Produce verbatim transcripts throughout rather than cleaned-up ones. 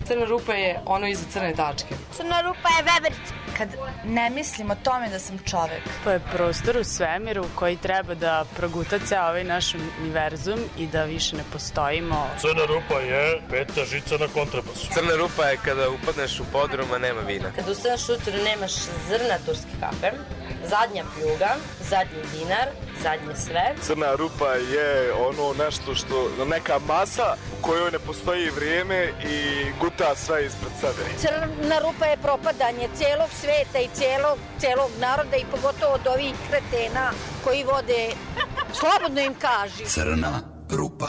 Crna rupa je ono iza crne tačke. Crna rupa je veverica. Kad ne mislim o tome da sam čovek. To je prostor u svemiru koji treba da proguta ceo ovaj naš univerzum i da više ne postojimo. Crna rupa je peta žica na kontrabasu. Crna rupa je kada upadneš u podrum, a nema vina. Kada ustaneš ujutru nemaš zrna turske kafe, zadnja pljuga, zadnji dinar, zadnje sve. Crna rupa je ono nešto što, neka masa u kojoj ne postoji vrijeme i guta sve ispred sebe. Crna rupa je propadanje cijelog sveta i cijelog, cijelog naroda i pogotovo od ovih kretena koji vode, slobodno im kaži. Crna rupa.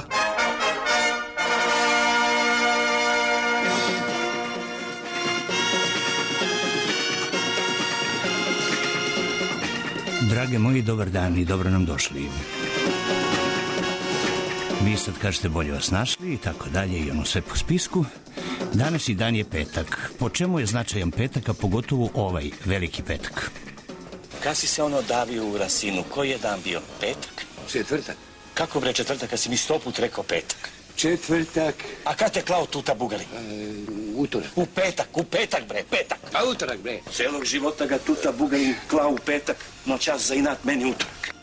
Drage moji, dobar dan i dobro nam došli. Vi sad kažete bolje vas našli i tako dalje i ono sve po spisku. Danas i dan je petak. Po čemu je značajan petak, a pogotovo ovaj veliki petak? Kad si se ono davio u Rasinu, koji je dan bio? Petak? Četvrtak. Kako bre četvrtak, kad si mi sto put rekao petak? Četvrtak. A kad te klao tuta bugali? E, utorak. U petak, u petak bre, petak. A utorak bre. Celog života ga tuta bugali klao u petak, no čas za inat meni utorak.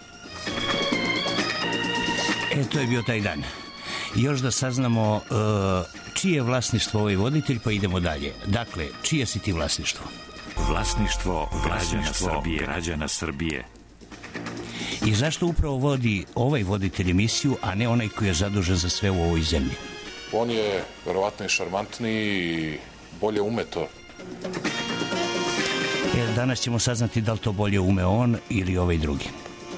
E, to je bio taj dan. Još da saznamo uh, čije je vlasništvo ovaj voditelj, pa idemo dalje. Dakle, čije si ti vlasništvo? Vlasništvo građana Srbije. građana Srbije. I zašto upravo vodi ovaj voditelj emisiju, a ne onaj koji je zadužen za sve u ovoj zemlji? On je verovatno i šarmantniji i bolje ume to. E, danas ćemo saznati da li to bolje ume on ili ovaj drugi.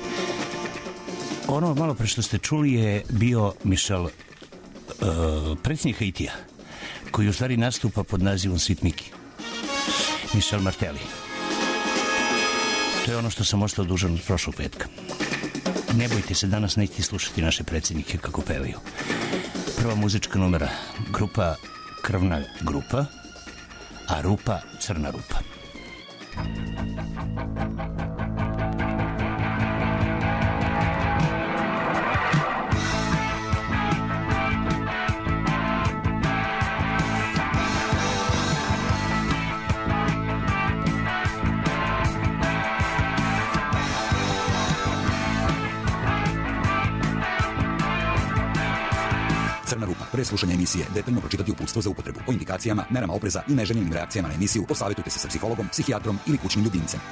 Ono malo pre što ste čuli je bio Mišel, uh, predsjednik Haitija, koji u stvari nastupa pod nazivom Sweet Mickey. Mišel Martelli. To je ono što sam ostao dužan od prošlog petka. Ne bojte se, danas nećete slušati naše predsjednike kako pevaju. Prva muzička numera, grupa Krvna grupa, a rupa Crna rupa. Pre slušanja emisije detaljno pročitati uputstvo za upotrebu. O indikacijama, merama opreza i neželjenim reakcijama na emisiju posavjetujte se sa psihologom, psihijatrom ili kućnim ljubimcem.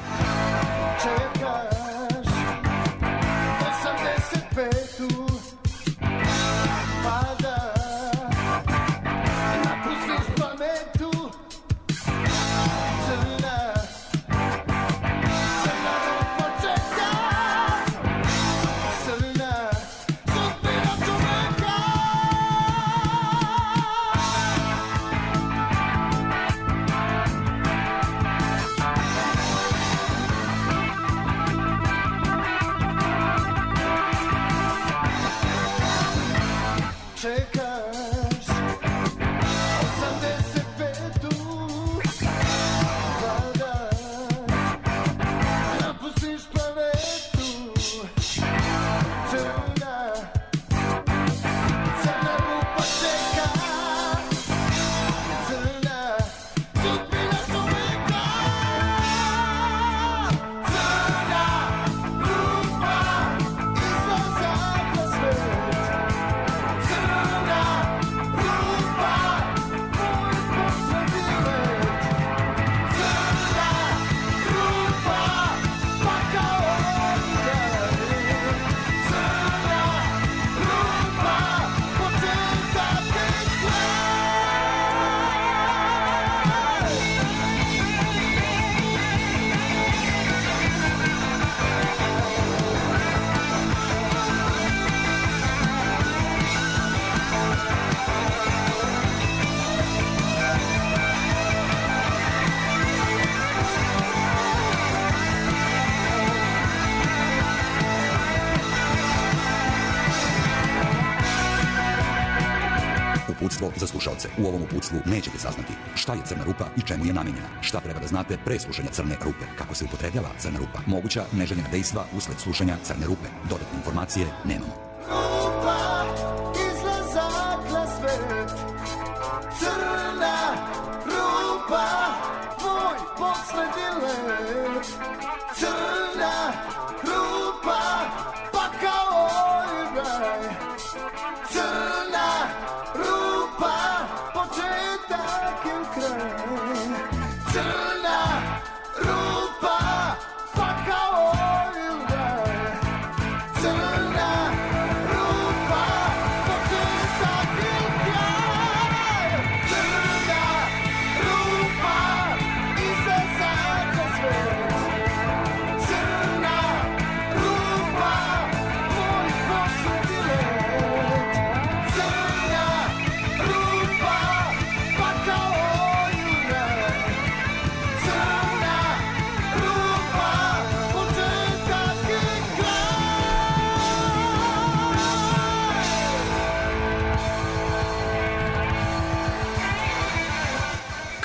Uputstvo za slušalce. U ovom uputstvu nećete saznati šta je crna rupa i čemu je namijenjena. Šta treba da znate pre slušanja crne rupe. Kako se upotrebljava crna rupa. Moguća neželjena dejstva usled slušanja crne rupe. Dodatne informacije nemamo. Rupa izlazak na svet. Crna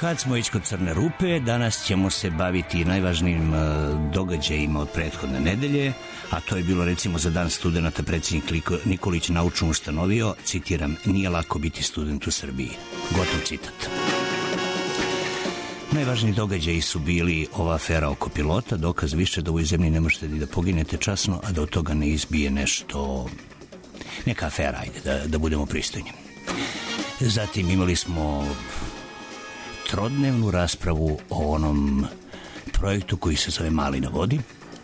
Kad smo već kod Crne rupe, danas ćemo se baviti najvažnijim događajima od prethodne nedelje, a to je bilo recimo za dan studenta predsjednik Nikolić naučno ustanovio, citiram, nije lako biti student u Srbiji. Gotov citat. Najvažniji događaji su bili ova afera oko pilota, dokaz više da u ovoj zemlji ne možete ni da poginete časno, a da od toga ne izbije nešto, neka afera, ajde, da, da budemo pristojni. Zatim imali smo trodnevnu raspravu o onom projektu koji se zove Mali na vodi.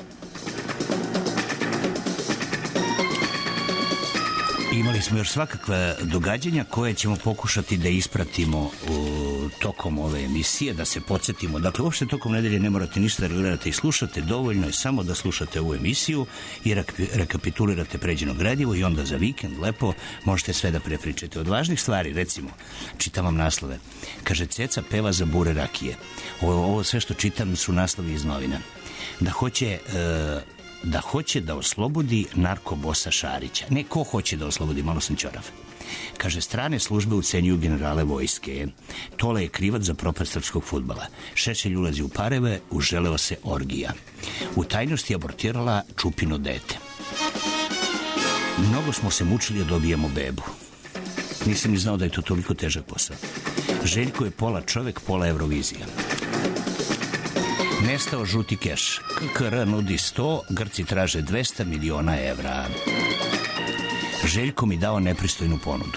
Imali smo još svakakve događanja koje ćemo pokušati da ispratimo u, tokom ove emisije, da se podsjetimo. Dakle, uopšte tokom nedelje ne morate ništa da gledate i slušate, dovoljno je samo da slušate ovu emisiju i rekapitulirate pređeno gradivo i onda za vikend lepo možete sve da prepričate. Od važnih stvari, recimo, čitam vam naslove. Kaže, Ceca peva za bure rakije. Ovo, ovo sve što čitam su naslovi iz novina. Da hoće... E, da hoće da oslobodi narkobosa Šarića. Ne, ko hoće da oslobodi, malo sam ćorav. Kaže, strane službe ucenjuju generale vojske. Tole je krivac za propast srpskog fudbala. Šešelj ulazi u pareve, uželeo se orgija. U tajnosti abortirala Čupino dete. Mnogo smo se mučili da dobijemo bebu. Nisam ni znao da je to toliko težak posao. Željko je pola čovek, pola Eurovizija. Nestao žuti keš. K K R nudi sto, Grci traže dvesta miliona evra. Željko mi dao nepristojnu ponudu.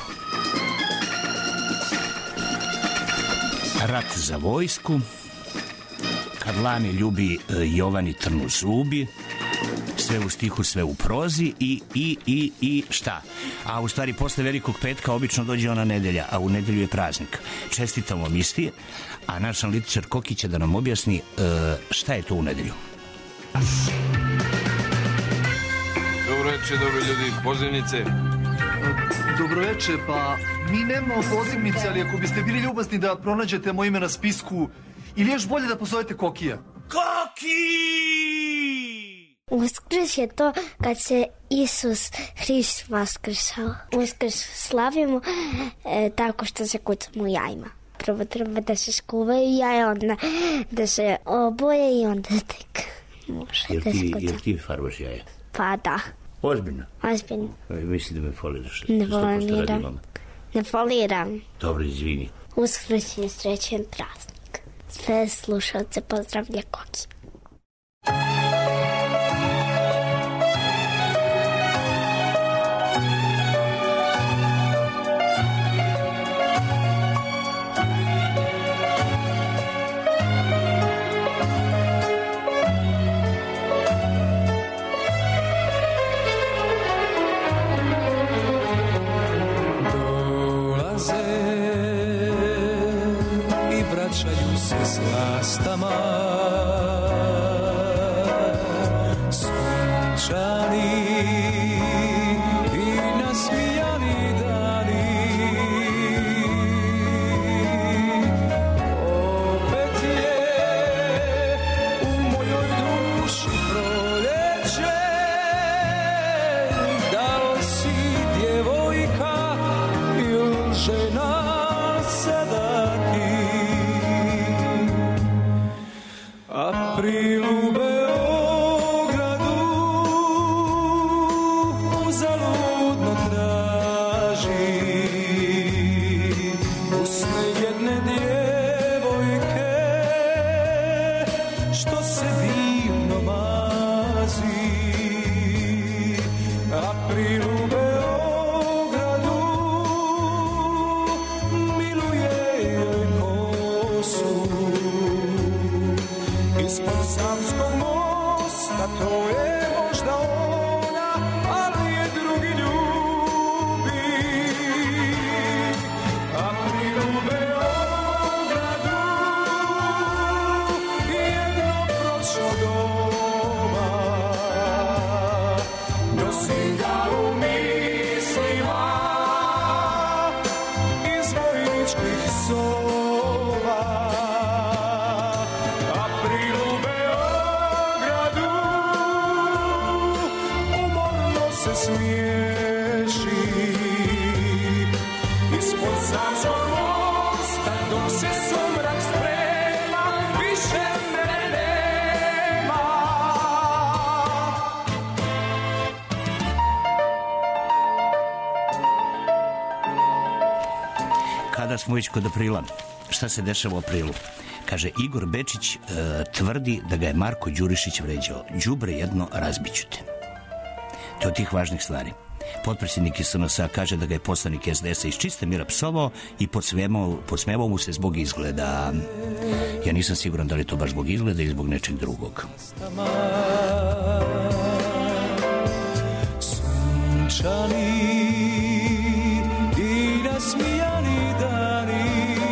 Rat za vojsku. Kad lani ljubi Jovani trnu zubi. Sve u stihu, sve u prozi i, i, i, i šta? A u stvari posle Velikog petka obično dođe ona nedelja, a u nedelju je praznik. Čestitam vam istije, a naš analitičar Kokić će da nam objasni uh, šta je to u nedelju. Dobro večer, dobro ljudi, pozivnice. Dobro večer, pa mi nemamo pozivnice, ali ako biste bili ljubazni da pronađete moje ime na spisku, ili još bolje da pozovete Kokija. Koki! Uskrs je to kad se Isus Hrist vaskrsao. Uskrs slavimo e, tako što se kucamo jajima. Prvo treba da se skuvaju jaja, onda da se oboje i onda tek može jer da se ti, kucamo. jer ti farbaš jaja? Pa da. Ozbiljno? Ozbiljno. Misli da me foliraš? Ne foliram. Ne foliram. Dobro, izvini. Uskrs je srećen praznik. Sve slušalce pozdravlja Koki. Slastama sunčani i nasmijani dani, opet je u mojoj duši proljeće. Da li si djevojka ili žena sada ti? April u Beogradu uzaludno traži usne jedne djevojke što se divno mazi. April u Beogradu miluje joj kosu. Ispod Savskog mosta, to je možda ona, ali je drugi ljubi. April u Beogradu, jedno prošlo doma, nosim ga u mislima iz vojničkih soba. Smiješi ispod Savskog mosta dok se sumrak Sada smo već kod aprila. Šta se dešava u aprilu? Kaže, Igor Bečić e, tvrdi da ga je Marko Đurišić vređao. Đubre jedno, razbiću te. To je od tih važnih stvari. Potpredsjednik S N S-a kaže da ga je poslanik S D S-a iz čiste mira psovao i podsmevao mu se zbog izgleda. Ja nisam siguran da li to baš zbog izgleda ili zbog nečeg drugog. Sunčani i nasmijani dani,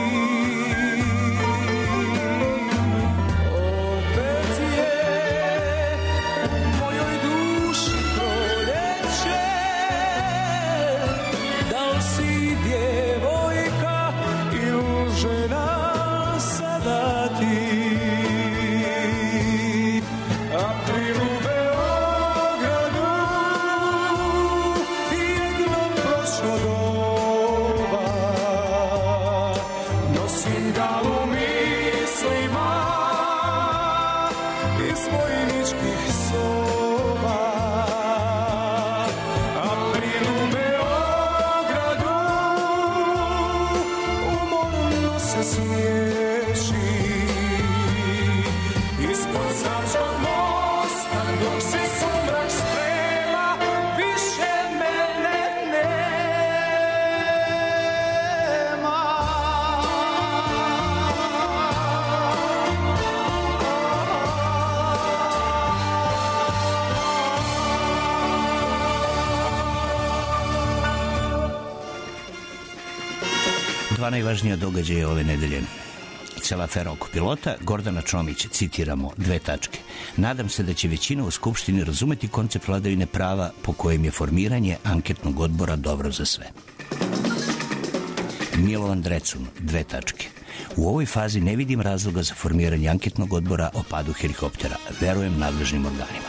opet je u mojoj duši proljeće. Da li si djevojka ili žena sada ti? April u Beogradu, jedno prošlo doba, nosim ga u mislima iz vojničkih soba. April u Beogradu, umorno se smiješi ispod Savskog mosta, dok se sumrak sprema, više mene nema. Dva najvažnija događaja ove nedelje. Cela afera oko pilota, Gordana Čomić, citiramo, dve tačke. Nadam se da će većina u Skupštini razumeti koncept vladavine prava po kojem je formiranje anketnog odbora dobro za sve. Milovan Drecun, dve tačke. U ovoj fazi ne vidim razloga za formiranje anketnog odbora o padu helikoptera. Verujem nadležnim organima.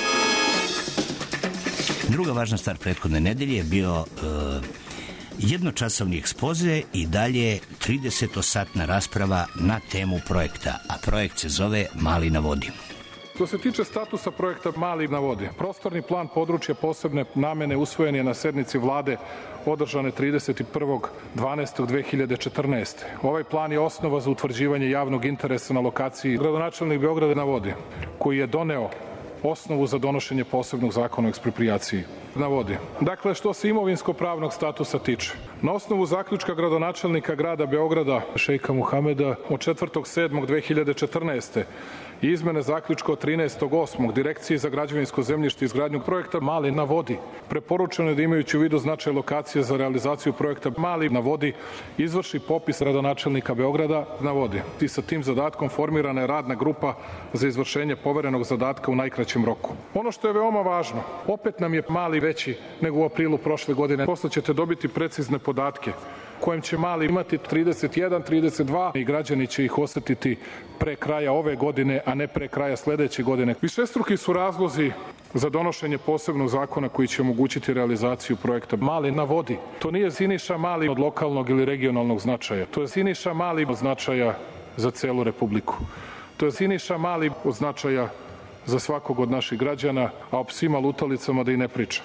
Druga važna stvar prethodne nedelje je bio e, jednočasovni ekspoze i dalje tridesetosatna rasprava na temu projekta, a projekt se zove Mali na vodi. Što se tiče statusa projekta Mali na vodi, prostorni plan područja posebne namene usvojen je na sednici vlade održane trideset prvog dvanaestog dve hiljade četrnaeste. Ovaj plan je osnova za utvrđivanje javnog interesa na lokaciji gradonačelnik Beograda na vodi, koji je doneo osnovu za donošenje posebnog zakona o eksproprijaciji na vodi. Dakle, što se imovinsko-pravnog statusa tiče, na osnovu zaključka gradonačelnika grada Beograda, šejka Muhameda, od četvrtog sedmog dve hiljade četrnaeste i izmene zaključka od trinaestog osmog Direkcije za građevinsko zemljište i izgradnju projekta Mali na vodi, preporučeno je da, imajući u vidu značaj lokacije za realizaciju projekta Mali na vodi, izvrši popis gradonačelnika Beograda na vodi. I sa tim zadatkom formirana je radna grupa za izvršenje poverenog zadatka u najkraćem roku. Ono što je veoma važno, opet nam je Mali veći nego u aprilu prošle godine. Posle ćete dobiti precizne podatke kojem će Mali imati trideset jedan, trideset dva i građani će ih osetiti pre kraja ove godine, a ne pre kraja sledeće godine. Višestruki su razlozi za donošenje posebnog zakona koji će omogućiti realizaciju projekta Mali na vodi. To nije Siniša Mali od lokalnog ili regionalnog značaja. To je Siniša Mali od značaja za celu Republiku. To je Siniša Mali od značaja za svakog od naših građana, a o psima lutalicama da i ne priča.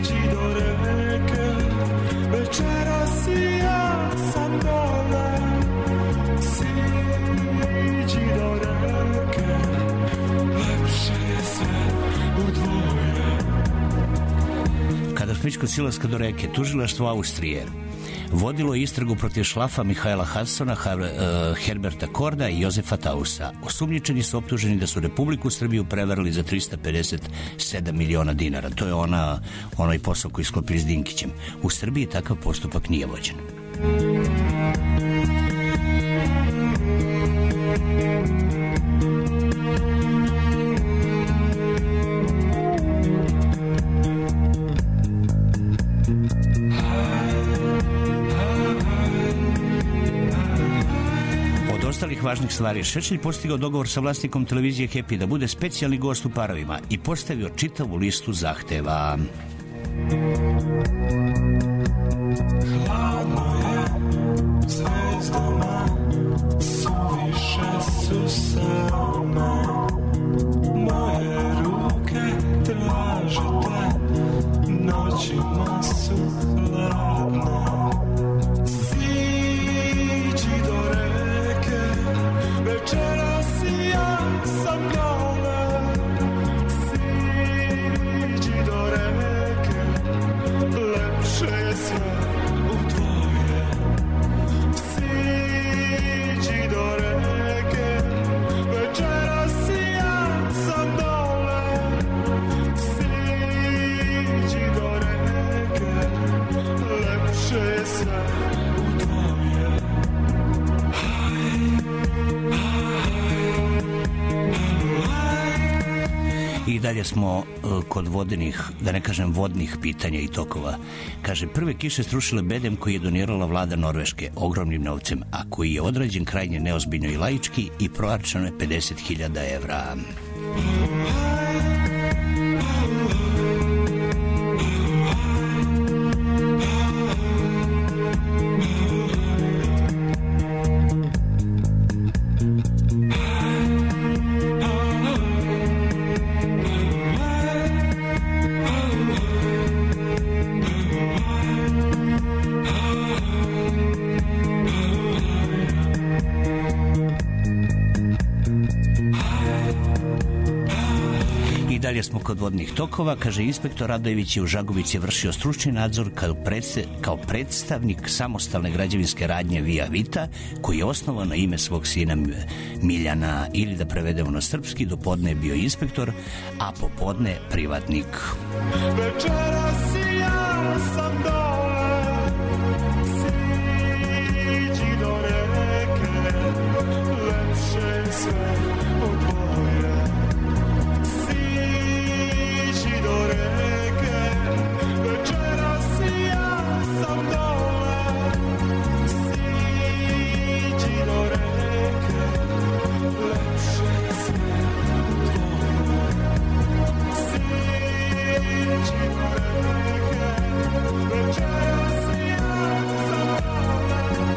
Večeras ja sam dole. Silaska do reke, tužilaštvo Austrije vodilo istragu protiv Šlafa, Mihajla Hadsona, Herberta Korda i Jozefa Tausa. Osumnjičeni su optuženi da su Republiku Srbiju prevarili za trista pedeset sedam miliona dinara. To je ona, onaj posao koji sklopili s Dinkićem. U Srbiji takav postupak nije vođen. Ostalih važnih stvari, Šešelj postigao dogovor sa vlasnikom televizije Happy da bude specijalni gost u Parovima i postavio čitavu listu zahteva. Hladno je zvezdama, suviše su same, moje ruke traže te, noćima su hladne. Večeras ja sam dole, siđi do reke, lepše je sve u dvoje. Siđi do reke, večeras ja sam dole, siđi do reke, lepše je sve u dvoje. I dalje smo uh, kod vodenih, da ne kažem vodnih pitanja i tokova. Kaže, prve kiše srušile bedem koji je donirala vlada Norveške ogromnim novcem, a koji je odrađen krajnje neozbiljno i laički i proračeno je pedeset hiljada evra. Dalje smo kod vodnih tokova. Kaže, inspektor Radojević je u Žagubici vršio stručni nadzor kao, predse, kao predstavnik samostalne građevinske radnje Via Vita, koji je osnovan na ime svog sina Miljana, ili da prevedemo na srpski, do podne je bio inspektor, a popodne privatnik. Večeras ja sam dole, siđi do reke, lepše je sve u dvoje. Siđi do reke, večeras ja sam dole, siđi do reke, lepše je sve u dvoje. Siđi do reke, večeras ja sam dole,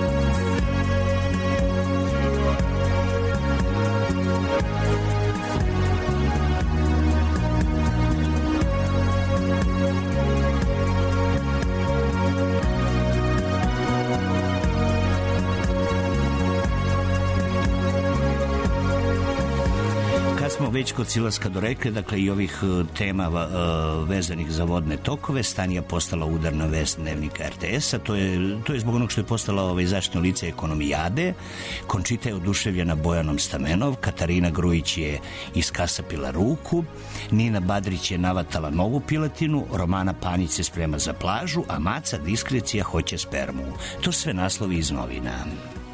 Kad smo već kod silaska do reke, dakle i ovih tema uh, vezanih za vodne tokove, Stanija postala udarna vest dnevnika R T S-a, to je, to je zbog onog što je postala ovaj, zaštitno lice ekonomijade. Končita je oduševljena Bojanom Stamenov, Katarina Grujić je iskasapila ruku, Nina Badrić je navatala novu piletinu, Romana Panić se sprema za plažu, a Maca Diskrecija hoće spermu. To sve naslovi iz novina.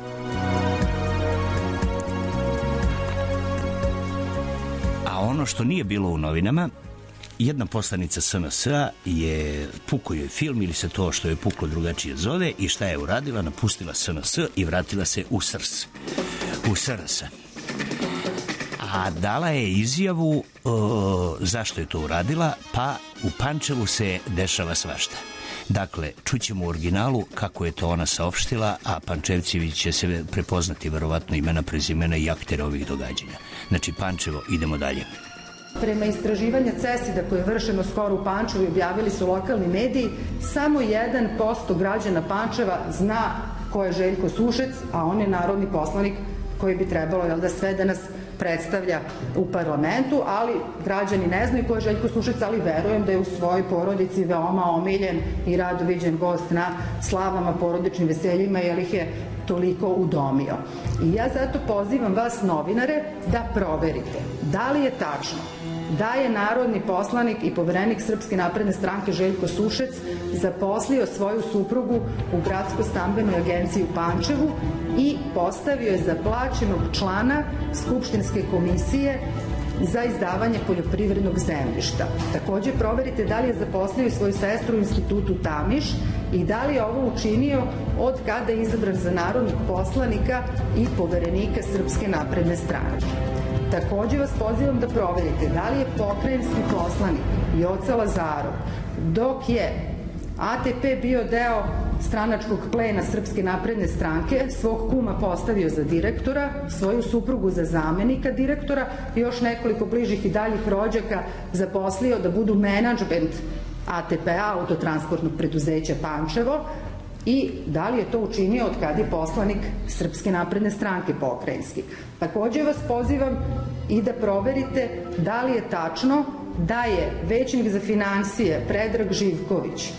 A ono što nije bilo u novinama, jedna poslanica S N S-a je pukao joj film, ili se to što je puklo drugačije zove, i šta je uradila? Napustila S N S i vratila se u S R S. U S R S. A dala je izjavu o, zašto je to uradila, pa u Pančevu se dešava svašta. Dakle, čućemo u originalu kako je to ona saopštila, a Pančevci će se prepoznati verovatno imena, prezimena i aktere ovih događanja. Znači, Pančevo, idemo dalje. Prema istraživanja CESID-a koje je vršeno skoro u Pančevu i objavili su lokalni mediji, samo jedan posto građana Pančeva zna ko je Željko Sušec, a on je narodni poslanik koji bi trebalo, jel da, sve da nas predstavlja u parlamentu, ali građani ne znaju ko je Željko Sušec, ali verujem da je u svojoj porodici veoma omiljen i rado viđen gost na slavama, porodičnim veseljima, jer ih je toliko udomio. I ja zato pozivam vas, novinare, da proverite da li je tačno da je narodni poslanik i poverenik Srpske napredne stranke Željko Sušec zaposlio svoju suprugu u Gradsko-stambenoj agenciji u Pančevu i postavio je za plaćenog člana Skupštinske komisije za izdavanje poljoprivrednog zemljišta. Takođe proverite da li je zaposlio i svoju sestru u institutu Tamiš i da li je ovo učinio od kada je izabran za narodnog poslanika i poverenika Srpske napredne stranke. Takođe vas pozivam da proverite da li je pokrajinski poslanik Joca Lazarov, dok je A T P bio deo stranačkog plena Srpske napredne stranke, svog kuma postavio za direktora, svoju suprugu za zamenika direktora i još nekoliko bližih i daljih rođaka zaposlio da budu menadžment A T P-a, autotransportnog preduzeća Pančevo, i da li je to učinio od kad je poslanik Srpske napredne stranke pokrajinski. Takođe vas pozivam i da proverite da li je tačno da je većnik za finansije Predrag Živković,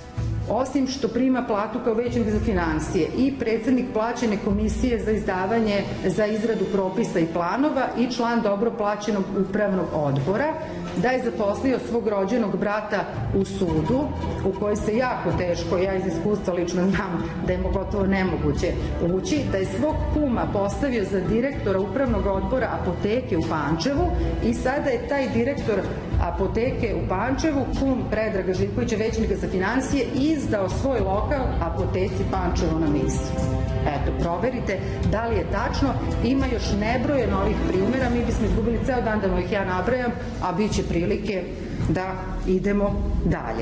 osim što prima platu kao većnik za finansije, i predsednik plaćene komisije za izdavanje, za izradu propisa i planova i član dobro plaćenog upravnog odbora, da je zaposlio svog rođenog brata u sudu, u koji se jako teško, ja iz iskustva lično znam da je gotovo nemoguće ući, da je svog kuma postavio za direktora upravnog odbora apoteke u Pančevu i sada je taj direktor apoteke u Pančevu, kum Predraga Živkovića, većnika za finansije, izdao svoj lokal apoteci Pančevo na Misu. Eto, proverite da li je tačno. Ima još nebroje novih primjera, mi bismo izgubili ceo dan da ih ja nabrajam, a bit će prilike da idemo dalje.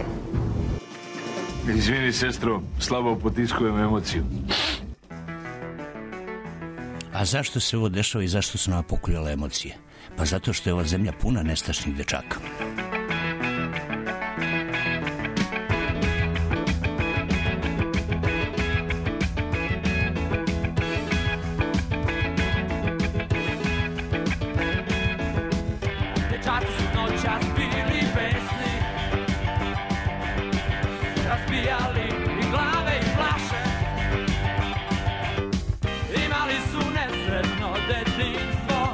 Izvini, sestro, slabo potiskujem emociju. A zašto se ovo dešava i zašto su nama pokuljale emocije? Pa zato što je ova zemlja puna nestašnih dečaka. Dečaci su noćas bili besni, razbijali i glave i flaše, imali su nesretno detinjstvo,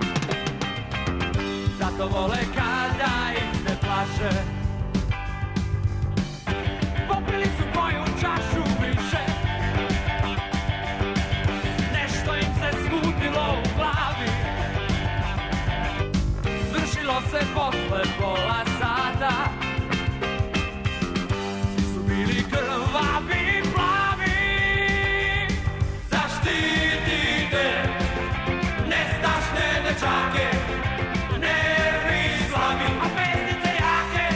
zato vole kada im se plaše. Popili su koju čašu više, nešto im se smutilo u glavi, svršilo se posle pola sata, svi su bili krvavi i plavi. Zaštitite nestašne dečake, nervi slabi, a pesnice jake.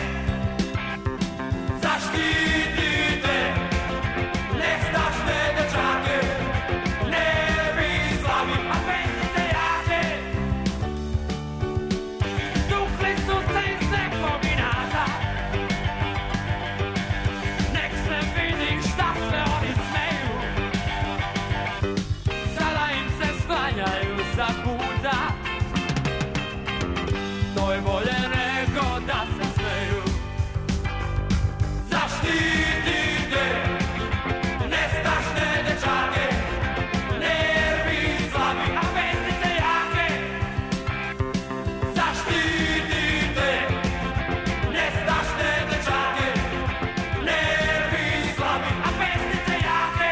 Zaštitite nestašne dečake, nervi slabi, a pesnice jake. Tukli su se iz nekog inata, nek se vidi šta sve oni smeju, sada im se sklanjaju za puta, to je bolje nego da se smeju. Zaštitite nestašne dečake, nervi slabi, a pesnice jake. Zaštitite nestašne dečake, nervi slabi, a pesnice jake.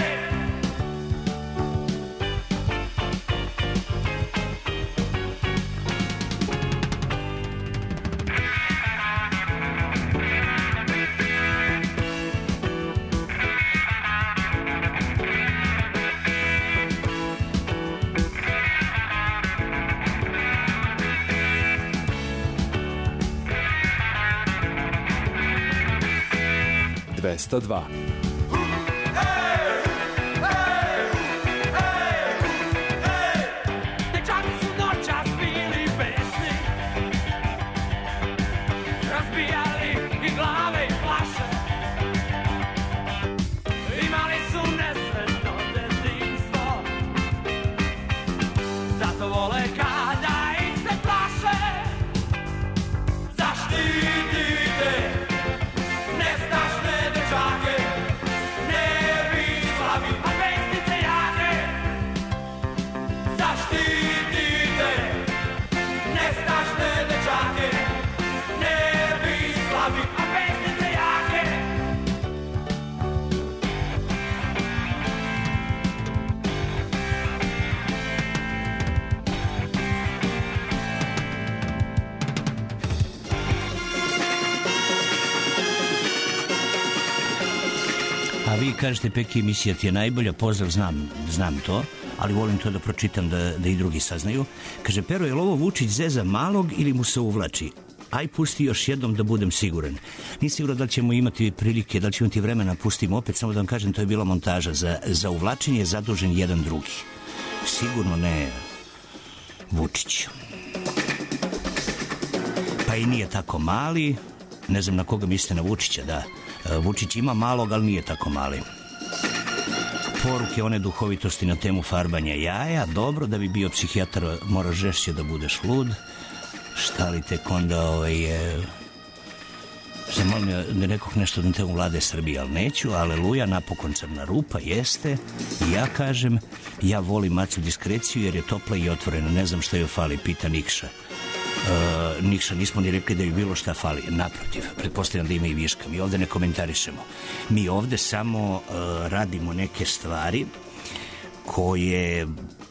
dvesta dva. Dečaki su noćas bili besni, razbijali i glave i flaše, imali su nesretno detinjstvo, zato vole kada A vi kažete, Peki, emisija ti je najbolja, pozdrav, znam, znam to, ali volim to da pročitam da, da i drugi saznaju. Kaže, Pero, je li ovo Vučić zeza malog ili mu se uvlači? Aj, pusti još jednom da budem siguran. Nisam siguran da li ćemo imati prilike, da li ćemo imati vremena, pustimo opet, samo da vam kažem, to je bila montaža. Za, za uvlačenje je zadužen jedan drugi. Sigurno ne Vučić. Pa i nije tako mali, ne znam na koga mislite, na Vučića, da. Vučić ima malog, ali nije tako mali. Poruke one duhovitosti na temu farbanja jaja. Dobro, da bi bio psihijatar moraš žešće da budeš lud. Šta li tek onda ovaj, je... Zamolim ja da rekoh nešto na temu Vlade Srbije, ali neću. Aleluja, napokon crna rupa, jeste. I ja kažem, ja volim Macu diskreciju jer je topla i otvorena. Ne znam što joj fali, pita Nikša. Uh, Nikša, nismo ni rekli da bi bilo šta fali. Naprotiv, pretpostavljam da ima i viška. Mi ovde ne komentarišemo. Mi ovde samo uh, radimo neke stvari koje...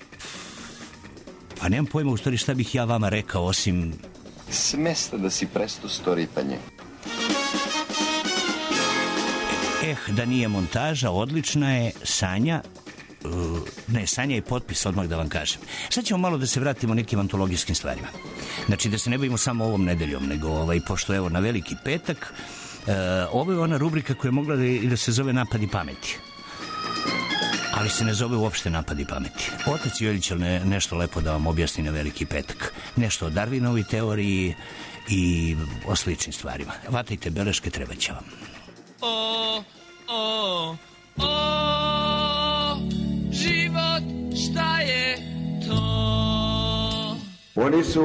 Pa nemam pojma u stvari šta bih ja vama rekao, osim... Smesta da si presto storipanje. Eh, da nije montaža, odlična je. Sanja... Uh, ne, Sanja i potpis, odmah da vam kažem. Sad ćemo malo da se vratimo nekim antologijskim stvarima. Znači, da se ne bavimo samo ovom nedeljom, nego ovaj, pošto evo na Veliki petak, uh, ovo je ona rubrika koja je mogla da, i da se zove Napadi pameti. Ali se ne zove uopšte Napadi pameti. Otac Joljić ne, nešto lepo da vam objasni na Veliki petak. Nešto o Darwinovoj teoriji i o sličnim stvarima. Vatajte beleške, treba će vam. O, o, o, život, šta je to? Oni su,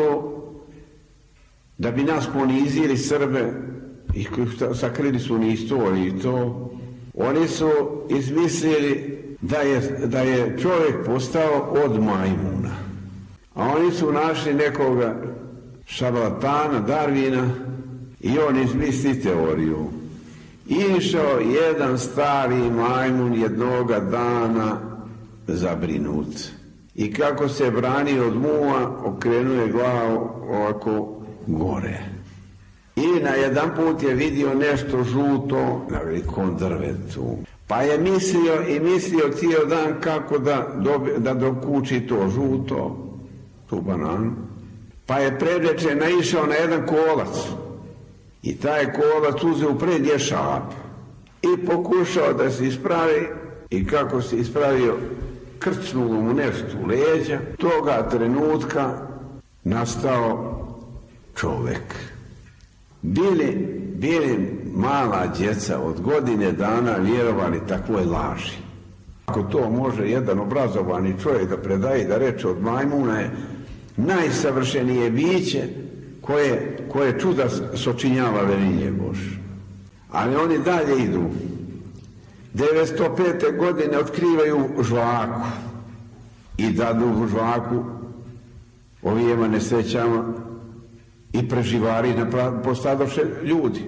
da bi nas ponizili Srbe, i sakrili su ni istoriju to, oni su izmislili da je, da je čovjek postao od majmuna. A oni su našli nekoga šarlatana, Darwina, i on izmisli teoriju. Išao jedan stari majmun jednoga dana zabrinut. I kako se brani od muva, okrenuo je glavu ovako gore. I na jedan put je vidio nešto žuto na velikom drvetu. Pa je mislio i mislio cijel dan kako da, dobi, da dokuči to žuto, tu bananu. Pa je predveče naišao na jedan kolac. I taj kolac uzeo prednje šap i pokušao da se ispravi. I kako se ispravio, krcnulo mu nešto u leđa. Toga trenutka nastao čovek. Bili, bili mala djeca od godine dana vjerovali takvoj laži. Ako to može jedan obrazovani čovjek da predaje, da reče od majmuna je najsavršenije biće koje, koje čuda sočinjava velinje Bože. Ali oni dalje idu. devetsto pete godine otkrivaju žvaku i dadu u žvaku ovijema nesrećama i preživari postadoše ljudi.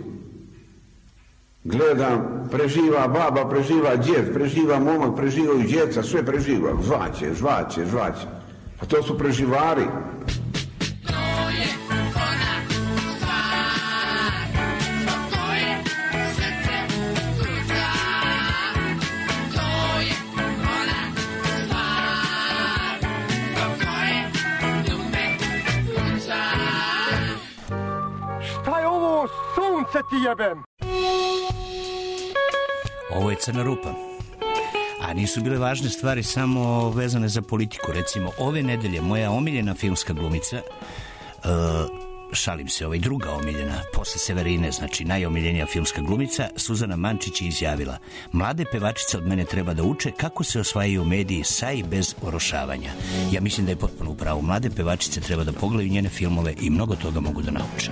Gledam, preživa baba, preživa djed, preživa momak, preživaju djeca, sve preživa, žvaće, žvaće, žvaće. A to su preživari. Ti jebem. Ovo je Crna rupa. A nisu bile važne stvari samo vezane za politiku. Recimo, ove nedelje moja omiljena filmska glumica, uh, šalim se, ovaj druga omiljena, posle Severine, znači najomiljenija filmska glumica, Suzana Mančić je izjavila: mlade pevačice od mene treba da uče kako se osvajaju mediji sa i bez orošavanja. Ja mislim da je potpuno u pravu. Mlade pevačice treba da pogledaju njene filmove i mnogo toga mogu da nauče.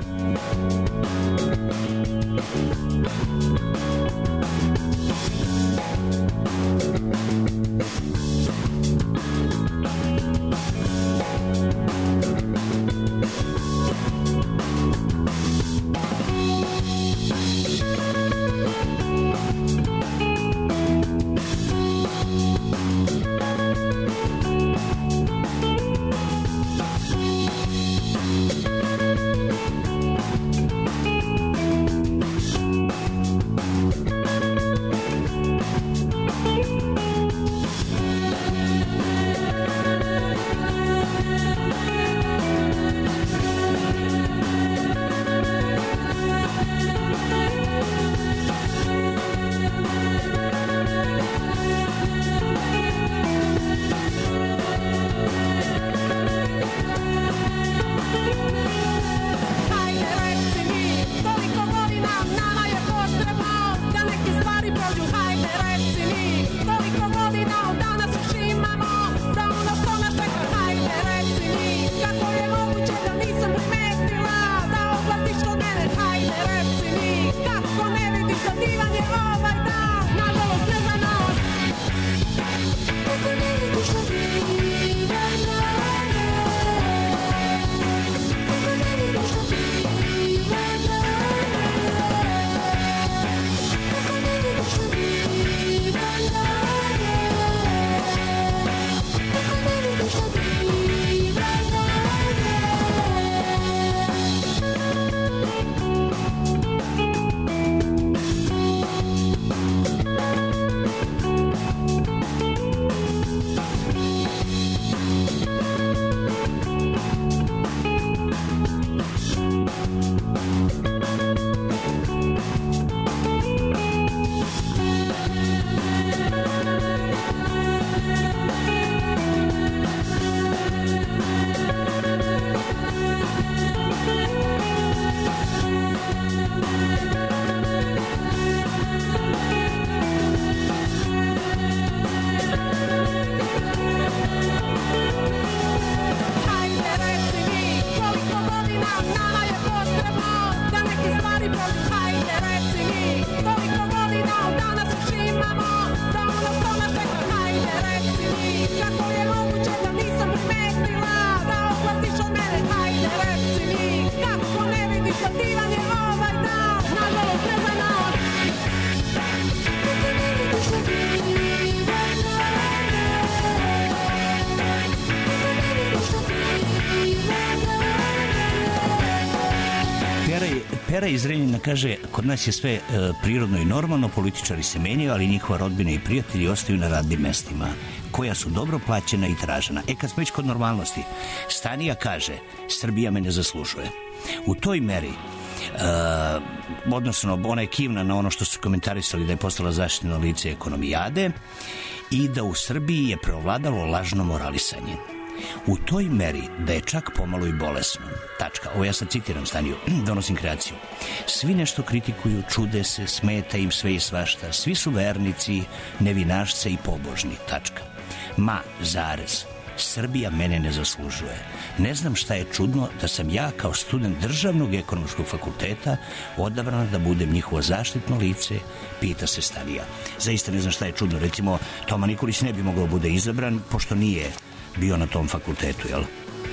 Vera iz Renjina kaže, kod nas je sve e, prirodno i normalno, političari se menjaju, ali njihova rodbina i prijatelji ostaju na radnim mestima, koja su dobro plaćena i tražena. E, kad smo već kod normalnosti, Stanija kaže, Srbija me ne zaslužuje. U toj meri, uh, odnosno ona je kivna na ono što su komentarisali da je postala zaštitno lice ekonomijade i da u Srbiji je preovladalo lažno moralisanje. U toj meri da je čak pomalo i bolesno. Tačka. Ovo ja sad citiram Staniju, donosim kreaciju. Svi nešto kritikuju, čude se, smeta im sve i svašta. Svi su vernici, nevinašce i pobožni. Tačka. Ma, zarez. Srbija mene ne zaslužuje. Ne znam šta je čudno da sam ja kao student Državnog ekonomskog fakulteta odabrana da budem njihovo zaštitno lice, pita se Stanija. Zaista ne znam šta je čudno. Recimo, Toma Nikolić ne bi mogao bude izabran, pošto nije bio na tom fakultetu, jel?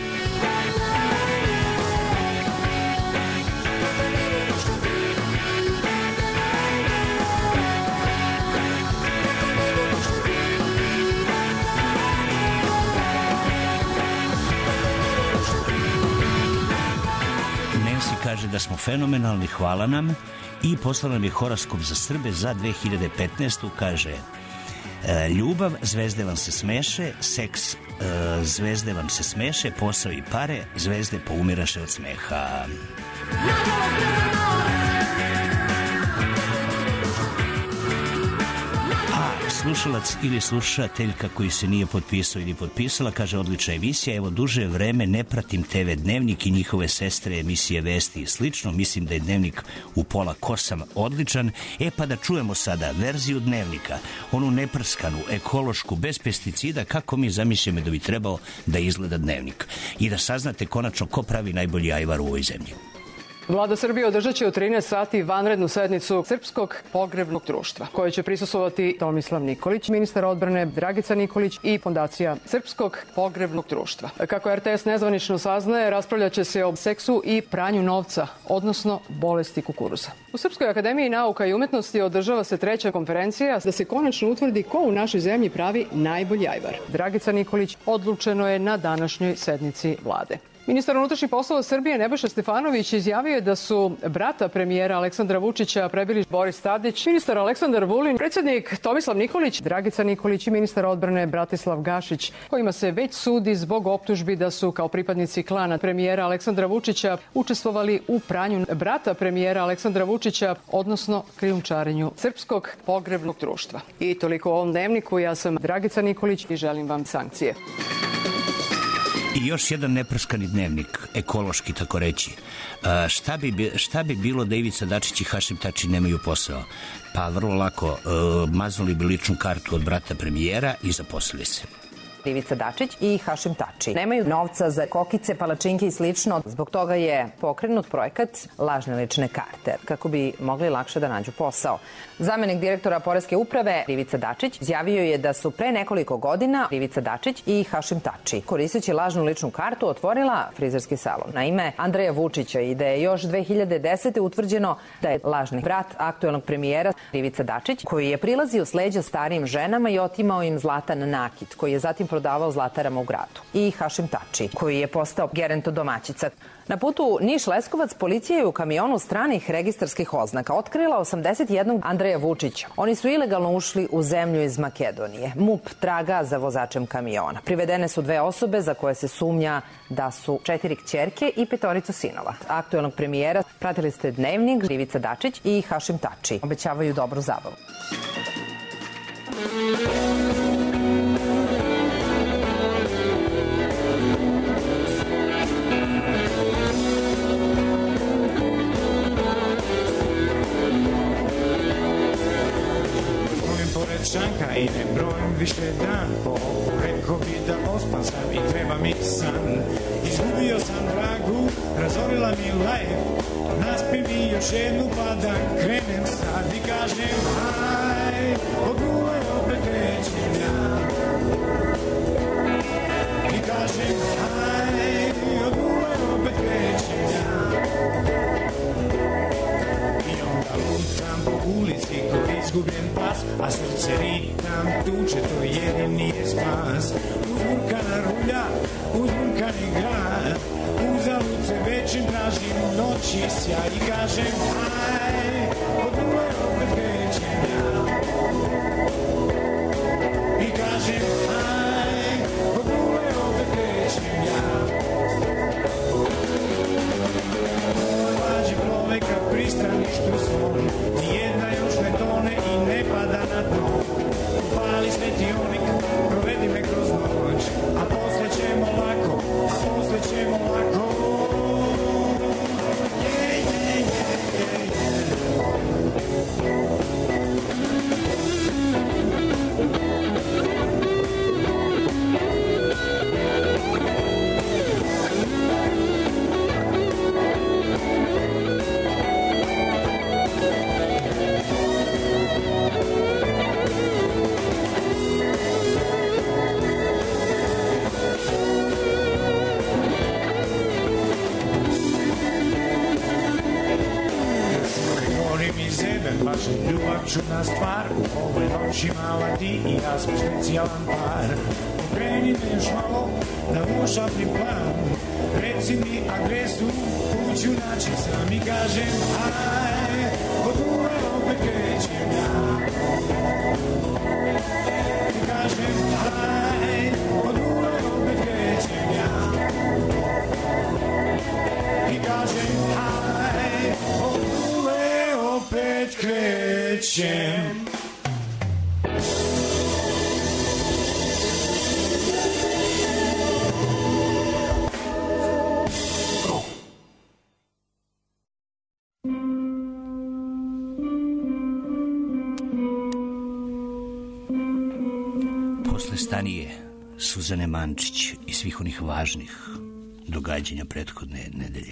Kaže da smo fenomenalni, hvala nam, i poslala nam je horoskop za Srbe za dve hiljade petnaestu. Kaže, e, ljubav, zvezde vam se smeše, seks, e, zvezde vam se smeše, posao i pare, zvezde poumiraše od smeha. Slušalac ili slušateljka koji se nije potpisao ili potpisala, kaže, odlična emisija, evo duže vreme ne pratim te ve Dnevnik i njihove sestre emisije Vesti i slično, mislim da je Dnevnik u pola kosam odličan. E pa da čujemo sada verziju Dnevnika, onu neprskanu, ekološku, bez pesticida, kako mi zamišljamo da bi trebao da izgleda Dnevnik, i da saznate konačno ko pravi najbolji ajvar u ovoj zemlji. Vlada Srbije održat će u trinaest sati vanrednu sednicu Srpskog pogrebnog društva, koje će prisustvovati Tomislav Nikolić, ministar odbrane Dragica Nikolić i fondacija Srpskog pogrebnog društva. Kako er te es nezvanično saznaje, raspravljat će se o seksu i pranju novca, odnosno bolesti kukuruza. U Srpskoj akademiji nauka i umetnosti održava se treća konferencija da se konačno utvrdi ko u našoj zemlji pravi najbolji ajvar. Dragica Nikolić odlučeno je na današnjoj sednici vlade. Ministar unutrašnjih poslova Srbije Nebojša Stefanović izjavio je da su brata premijera Aleksandra Vučića prebili Boris Tadić, ministar Aleksandar Vulin, predsjednik Tomislav Nikolić, Dragica Nikolić i ministar odbrane Bratislav Gašić, kojima se već sudi zbog optužbi da su kao pripadnici klana premijera Aleksandra Vučića učestvovali u pranju brata premijera Aleksandra Vučića, odnosno krijumčarenju Srpskog pogrebnog društva. I toliko u ovom Dnevniku. Ja sam Dragica Nikolić i želim vam sankcije. I još jedan neprskani Dnevnik, ekološki tako reći. A, šta, bi, šta bi bilo da Ivica Dačić i Hašim Tači nemaju posao? Pa vrlo lako, a, maznuli bi ličnu kartu od brata premijera i zaposlili se. Ivica Dačić i Hašim Tači nemaju novca za kokice, palačinke i slično. Zbog toga je pokrenut projekat lažne lične karte, kako bi mogli lakše da nađu posao. Zamenik direktora Poreske uprave Ivica Dačić izjavio je da su pre nekoliko godina Ivica Dačić i Hašim Tači, koristeći lažnu ličnu kartu, otvorila frizerski salon na ime Andreja Vučića i da je još dve hiljade desete. utvrđeno da je lažni brat aktuelnog premijera Ivica Dačić, koji je prilazio s leđa starijim ženama i otimao im zlatan nakit, koji je zatim prodavao zlatarama u gradu, i Hašim Tači, koji je postao gerontodomaćica. Na putu Niš-Leskovac policija je u kamionu stranih registarskih oznaka otkrila osamdeset jednog Andreja Vučića. Oni su ilegalno ušli u zemlju iz Makedonije. MUP traga za vozačem kamiona. Privedene su dve osobe za koje se sumnja da su četiri kćerke i petorica sinova aktuelnog premijera. Pratili ste Dnevnik, Ivica Dačić i Hašim Tači. Obećavaju dobru zabavu. Šanka i ne brojim više dan po ovu, rekao bi da ospan sam i treba mi san. Izgubio sam dragu, razorila mi life, naspi mi još jednu pa da krenem sad i kažem haj, od nule opet krećem ja. I kažem haj, od nule opet krećem ja. I onda lutam po ulici ko izgubljen pas, a srce ritam tuče, to jedini je spas. Uzburkana rulja, uzburkani grad, uzalud se već Nečim tražim u noći sjaj i kažem aj, od nule opet krećem ja. I kažem aj, od nule opet krećem ja. Laži plove ka pristaništu svom, nijedna još ne tone i ne pada na dno. Upali svetionik, provedi me kroz noć, a posle ćemo lako, a posle ćemo lako. Je, je, je, je, baš ljubavčuna stvar, u ovoj noći mala ti i ja smo specijalan par. Okreni me još malo da ušapnim plan, reci mi adresu, kuću naći sam i kažem aj, od nule opet krećem ja. I kažem aj, od nule opet krećem ja. I kažem aj, od nule opet krećem. Posle stanije Suzane Mančić i svih onih važnih događanja prethodne nedelje,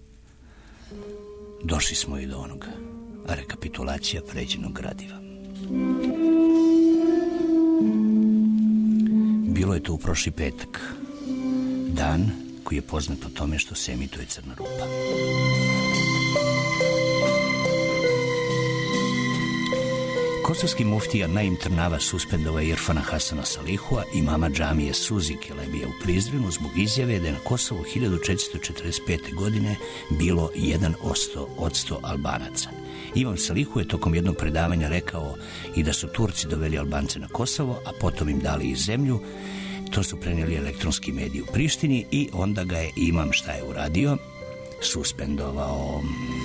došli smo i do onoga rekapitulacija pređenog gradiva. Bilo je to u prošli petak, dan koji je poznat po tome što se emituje Crna rupa. Kosovski muftija Naim Trnava suspendovao je Irfana Hasana Salihua i mama džamije Suzi Kelebija u Prizrenu zbog izjave da je na Kosovu hiljadu četiristo četrdeset pete. godine bilo jedan odsto Albanaca. Ivan Salihu je tokom jednog predavanja rekao i da su Turci doveli Albance na Kosovo, a potom im dali i zemlju. To su prenijeli elektronski mediji u Prištini i onda ga je imam šta je uradio, suspendovao.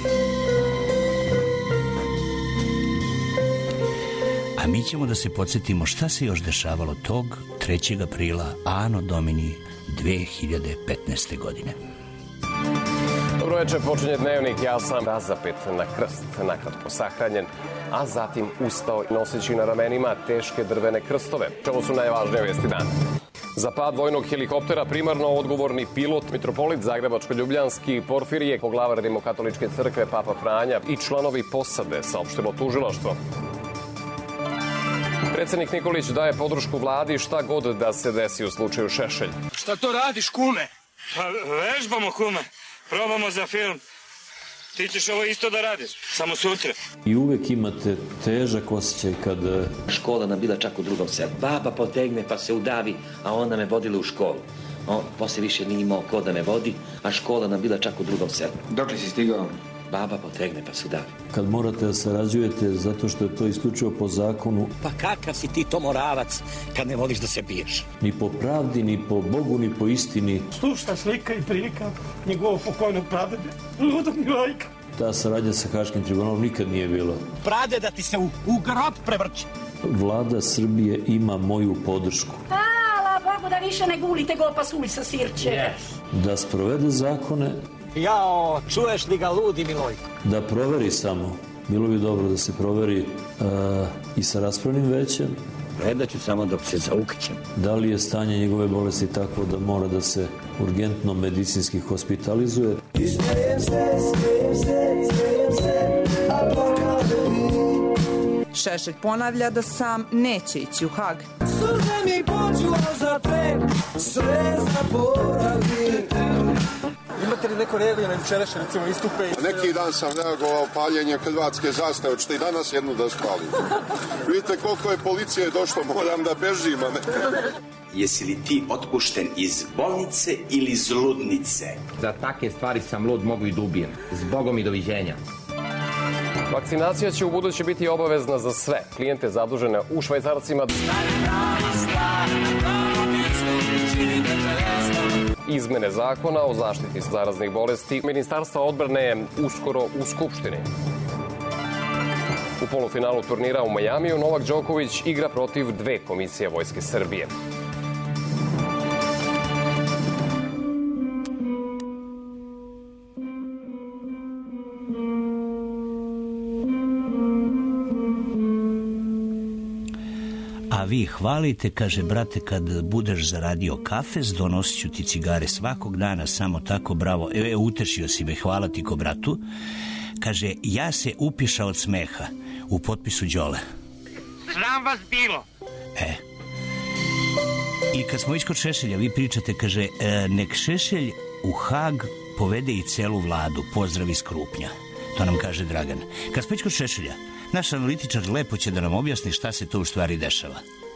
A mi ćemo da se podsjetimo šta se još dešavalo tog trećeg aprila Anno Domini dve hiljade petnaeste. godine. Dobro večer, počinje Dnevnik. Ja sam razapet na krst, nakratko sahranjen, a zatim ustao noseći na ramenima teške drvene krstove. Ovo su najvažnije vesti dana. Za pad vojnog helikoptera primarno odgovorni pilot, mitropolit Zagrebačko-Ljubljanski Porfirije, poglavar Rimokatoličke crkve Papa Franja i članovi posade, saopštilo tužilaštvo. Predsjednik Nikolić daje podršku vladi šta god da se desi u slučaju Šešelj. Šta to radiš, kume? Pa vežbamo, kume. Probamo za film. Ti ćeš ovo isto da radiš, samo sutra. I uvek imate težak osjećaj kad... Škola nam bila čak u drugom selu. Baba potegne pa se udavi, a ona me vodila u školu. On posle više nije imao ko da me vodi, a škola nam bila čak u drugom selu. Dok li si stigao? Baba potegne pa se udavi. Kad morate da sarađujete zato što je to isključivo po zakonu... Pa kakav si ti to moravac kad ne voliš da se biješ? Ni po pravdi, ni po Bogu, ni po istini. Slušta slika i prilika njegovog pokojnog pradede, Ludog Milajka. Ta saradnja sa Haškim tribunalom nikad nije bila. Pradeda ti se u, u grob prevrće. Vlada Srbije ima moju podršku. Hvala Bogu da više ne gulite go pasulj sa sirće. Yes. Da sprovede zakone... Jao, čuješ li ga ludi Milojko? Da proveri samo. Bilo bi dobro da se proveri uh, i sa raspravnim većem. Gledat ću samo dok se zaukćem. Da li je stanje njegove bolesti takvo da mora da se urgentno medicinski hospitalizuje? Smijem se, smijem se, smijem se, a plakao bi. Šešelj ponavlja da sam neće ići u Hag. Suze mi počuo za tren, sve zaboravim. Imate li neko reaguje na jučerašnje, recimo, istupe? Neki dan sam reagovao paljenjem hrvatske zastave, hoćete i danas jednu da spalim. Vidite koliko je policije došlo, moram da bežim, a ne... Jesi li ti otpušten iz bolnice ili iz ludnice? Za takve stvari sam lud, mogu i da ubijem. Zbogom i doviđenja. Vakcinacija će u buduće biti obavezna za sve klijente zadužene u švajcarcima. Izmene zakona o zaštiti zaraznih bolesti Ministarstva odbrane je uskoro u Skupštini. U polufinalu turnira u Majamiju Novak Đoković igra protiv dve komisije Vojske Srbije. A vi hvalite, kaže, brate, kad budeš zaradio kafes, donosit ću ti cigare svakog dana, samo tako, bravo. E, utešio si me, hvala ti ko bratu. Kaže, ja se upiša od smeha, u potpisu Đole. Sram vas bilo. E. I kad smo već kod Šešelja, vi pričate, kaže, e, nek Šešelj u Hag povede i celu vladu, pozdrav iz Krupnja. To nam kaže Dragan. Kad smo već kod Šešelja, naš analitičar lepo će da nam objasni šta se to u stvari dešava.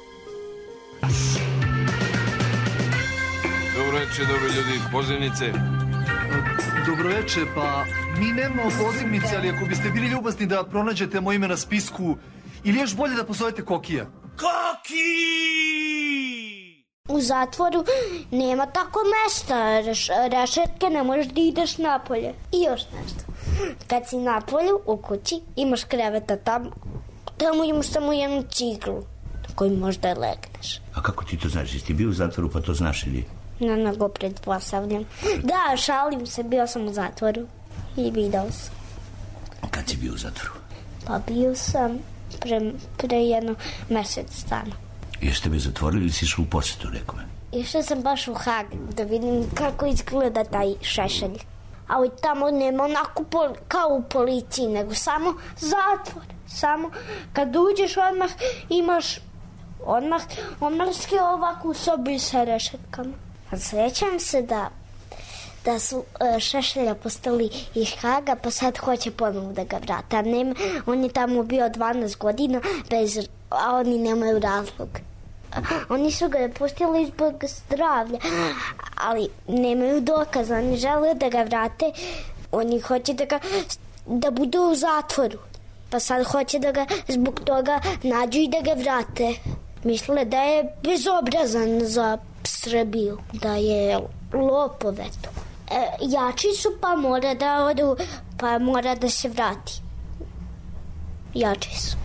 Dobro večer, dobro ljudi, pozivnice. Dobro večer, pa mi nemamo pozivnice, ali ako biste bili ljubazni da pronađete moje ime na spisku, ili još bolje da pozovete Kokija. Koki! U zatvoru nema tako mesta, Reš, rešetke, ne možeš da ideš napolje. I još nešto. Kad si napolju, u kući, imaš kreveta tamo, tamo imaš samo jednu ciglu na koju možda legneš. A kako ti to znaš? Jesi ti bio u zatvoru pa to znaš ili? Na nego pretpostavljam. Da, šalim se, bio sam u zatvoru i video sam. Kad si bio u zatvoru? Pa bio sam pre, pre jedno mesec dana. Jeste me zatvorili ili si išao u posetu nekome? Išao sam baš u Hag da vidim kako izgleda taj Šešelj. Ali tamo nema onako pol, kao u policiji, nego samo zatvor. Samo kad uđeš odmah imaš odmah, odmah je ovako u sobi sa rešetkama. Srećam se da, da su uh, Šešelja postali iz Haga, pa sad hoće ponovo da ga vrata. Nema, on je tamo bio dvanaest godina, bez, a oni nemaju razlog. Oni su ga pustili zbog zdravlja, ali nemaju dokaza, oni žele da ga vrate, oni hoće da ga, da bude u zatvoru, pa sad hoće da ga zbog toga nađu i da ga vrate. Misle da je bezobrazan za Srbiju, da je lopov, eto. E, jači su, pa mora da odu, pa mora da se vrati. Jači su.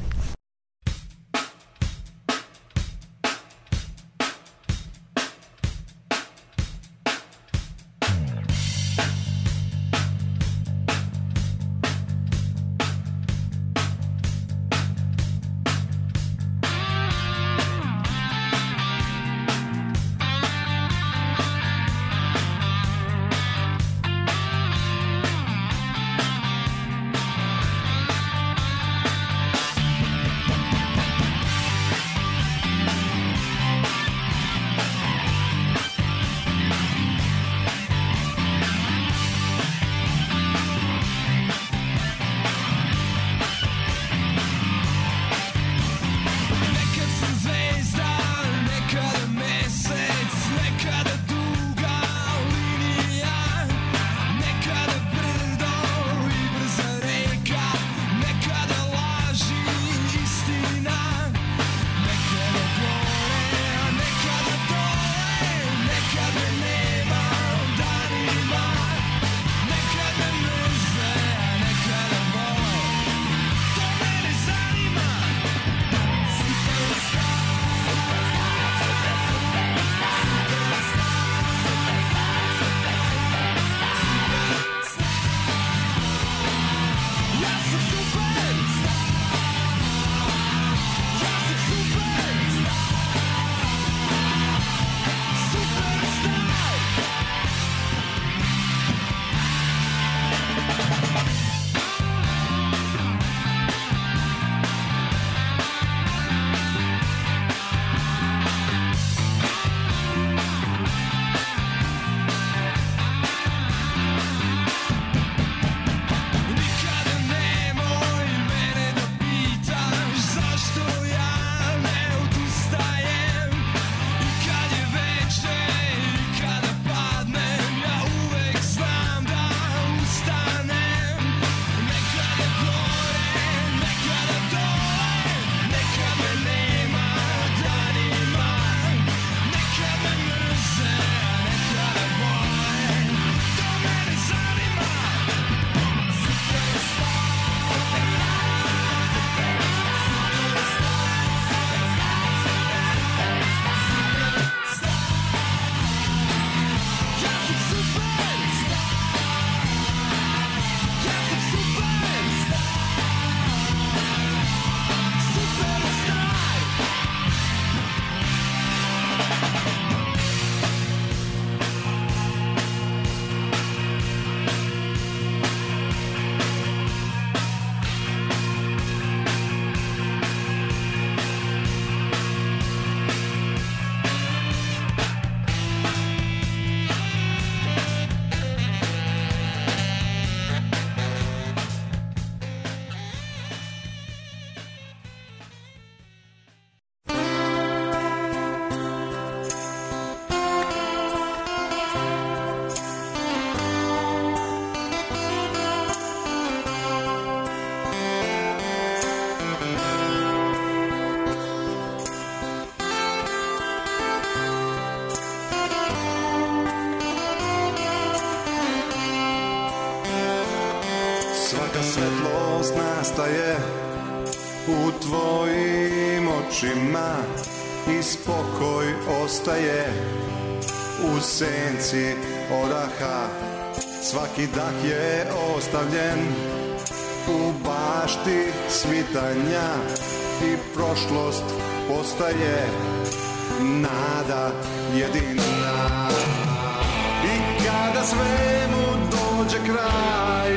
ostaje u tvojim očima i spokoj ostaje u senci oraha. Svaki dah je ostavljen u bašti svitanja i prošlost postaje nada jedina. I kada svemu dođe kraj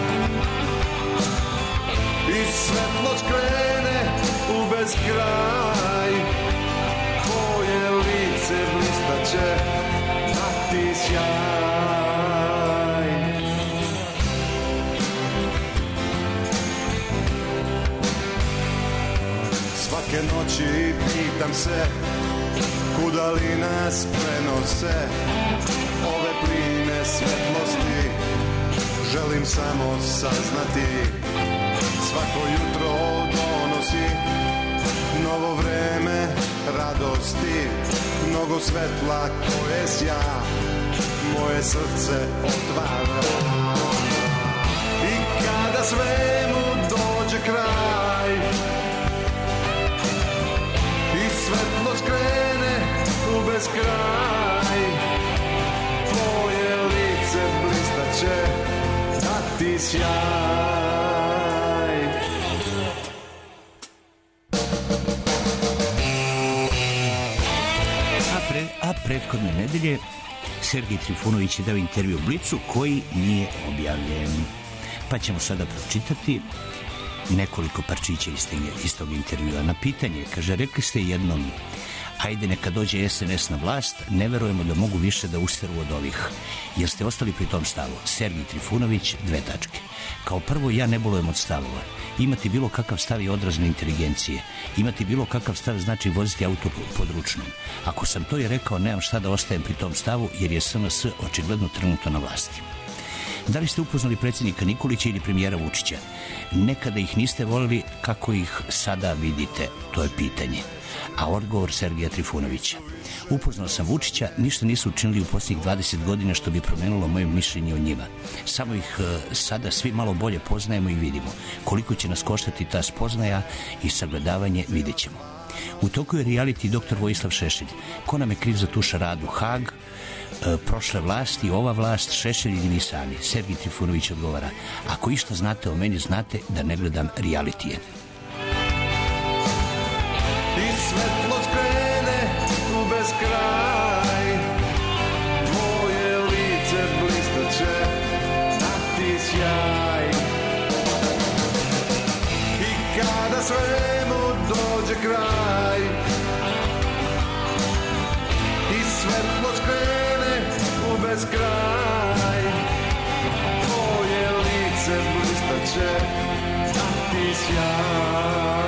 i svetlo skrene u bezkraj, tvoje lice blistaće dati sjaj. Svake noći pitam se kuda li nas prenose ove pline svetlosti, želim samo saznati. Svako jutro donosi novo vreme radosti, mnogo svetla koje sja moje srce otvara. I kada svemu dođe kraj i svetlo skrene u bezkraj, tvoje lice blistaće dati sjaj. A prethodne nedelje Sergej Trifunović je dao intervju Blicu koji nije objavljen. Pa ćemo sada pročitati nekoliko parčića iz tog intervjua. Na pitanje, kaže, rekli ste jednom, ajde neka dođe es en es na vlast, ne verujemo da mogu više da usteru od ovih. Jer ste ostali pri tom stavu? Sergej Trifunović, dve tačke. Kao prvo, ja ne bolujem od stavova. Imati bilo kakav stav je odraz neinteligencije. Imati bilo kakav stav znači voziti auto pod ručnom. Ako sam to i rekao, nemam šta da ostajem pri tom stavu, jer je es en es očigledno trenutno na vlasti. Da li ste upoznali predsjednika Nikolića ili premijera Vučića? Nekada ih niste volili, kako ih sada vidite? To je pitanje. A odgovor Sergeja Trifunovića. Upoznao sam Vučića, ništa nisu učinili u posljednjih dvadeset godina što bi promenilo moje mišljenje o njima. Samo ih e, sada svi malo bolje poznajemo i vidimo. Koliko će nas koštati ta spoznaja i sagledavanje, vidjet ćemo. U toku je reality doktor Vojislav Šešelj. Ko nam je kriv za tu šaradu? Hag, e, prošle vlasti, ova vlast, Šešelj ili mi sami? Sergej Trifunović odgovara. Ako išta znate o meni, znate da ne gledam realitije. I svetlo skrene u bezkraj, tvoje lice blistaće dati sjaj. I kada svemu dođe kraj i svetlo skrene u bezkraj, tvoje lice blistaće dati sjaj.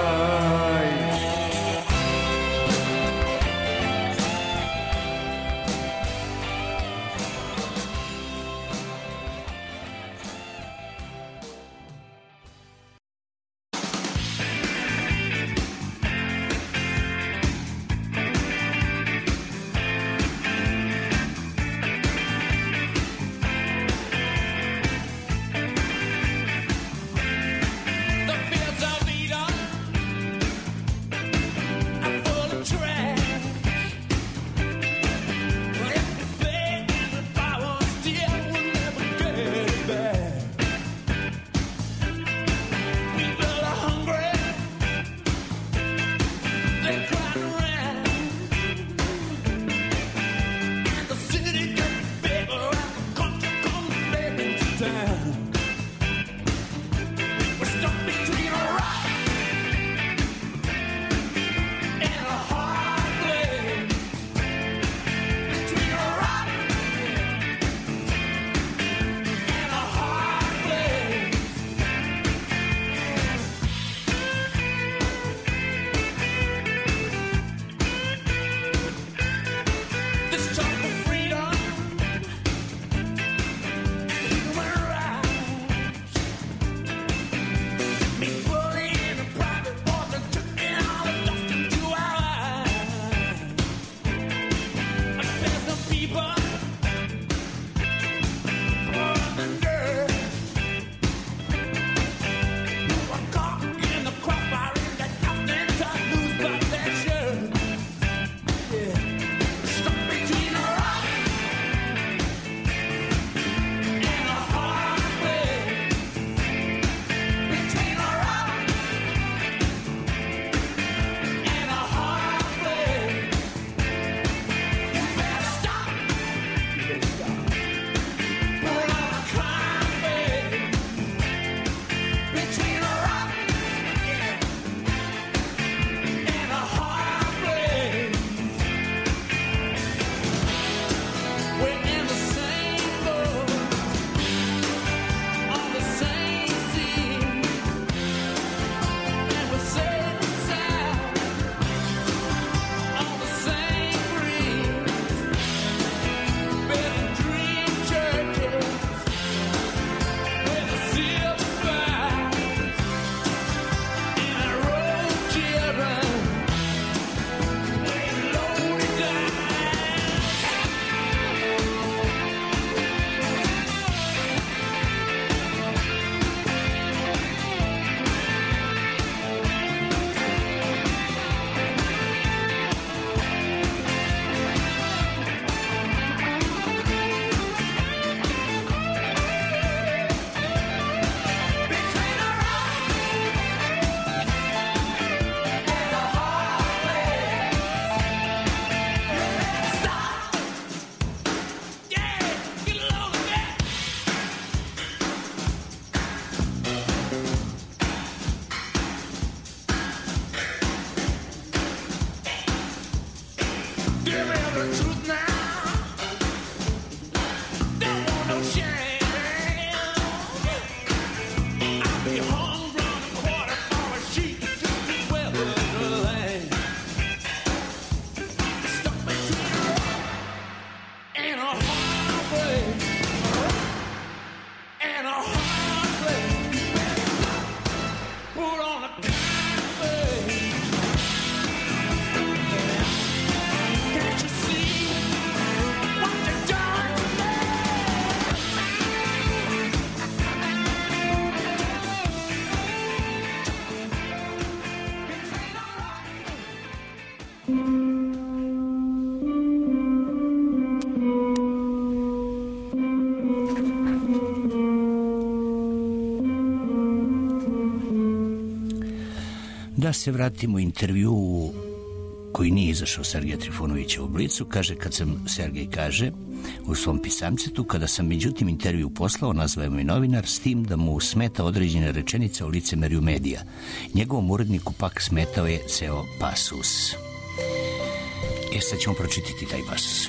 Da se vratimo u intervju koji nije izašao Sergeja Trifunovića u Blicu. Kaže, kad sam, Sergej kaže u svom pisamcetu, kada sam međutim intervju poslao, nazvao me novinar s tim da mu smeta određene rečenice o licemerju medija. Njegovom uredniku pak smetao je ceo pasus. E, sad ćemo pročitati taj pasus.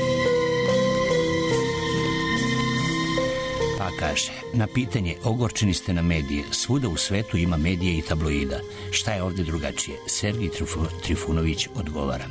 Pa kaže, na pitanje ogorčeni ste na medije, svuda u svetu ima medije i tabloida. Šta je ovdje drugačije? Sergej Trifunović odgovara.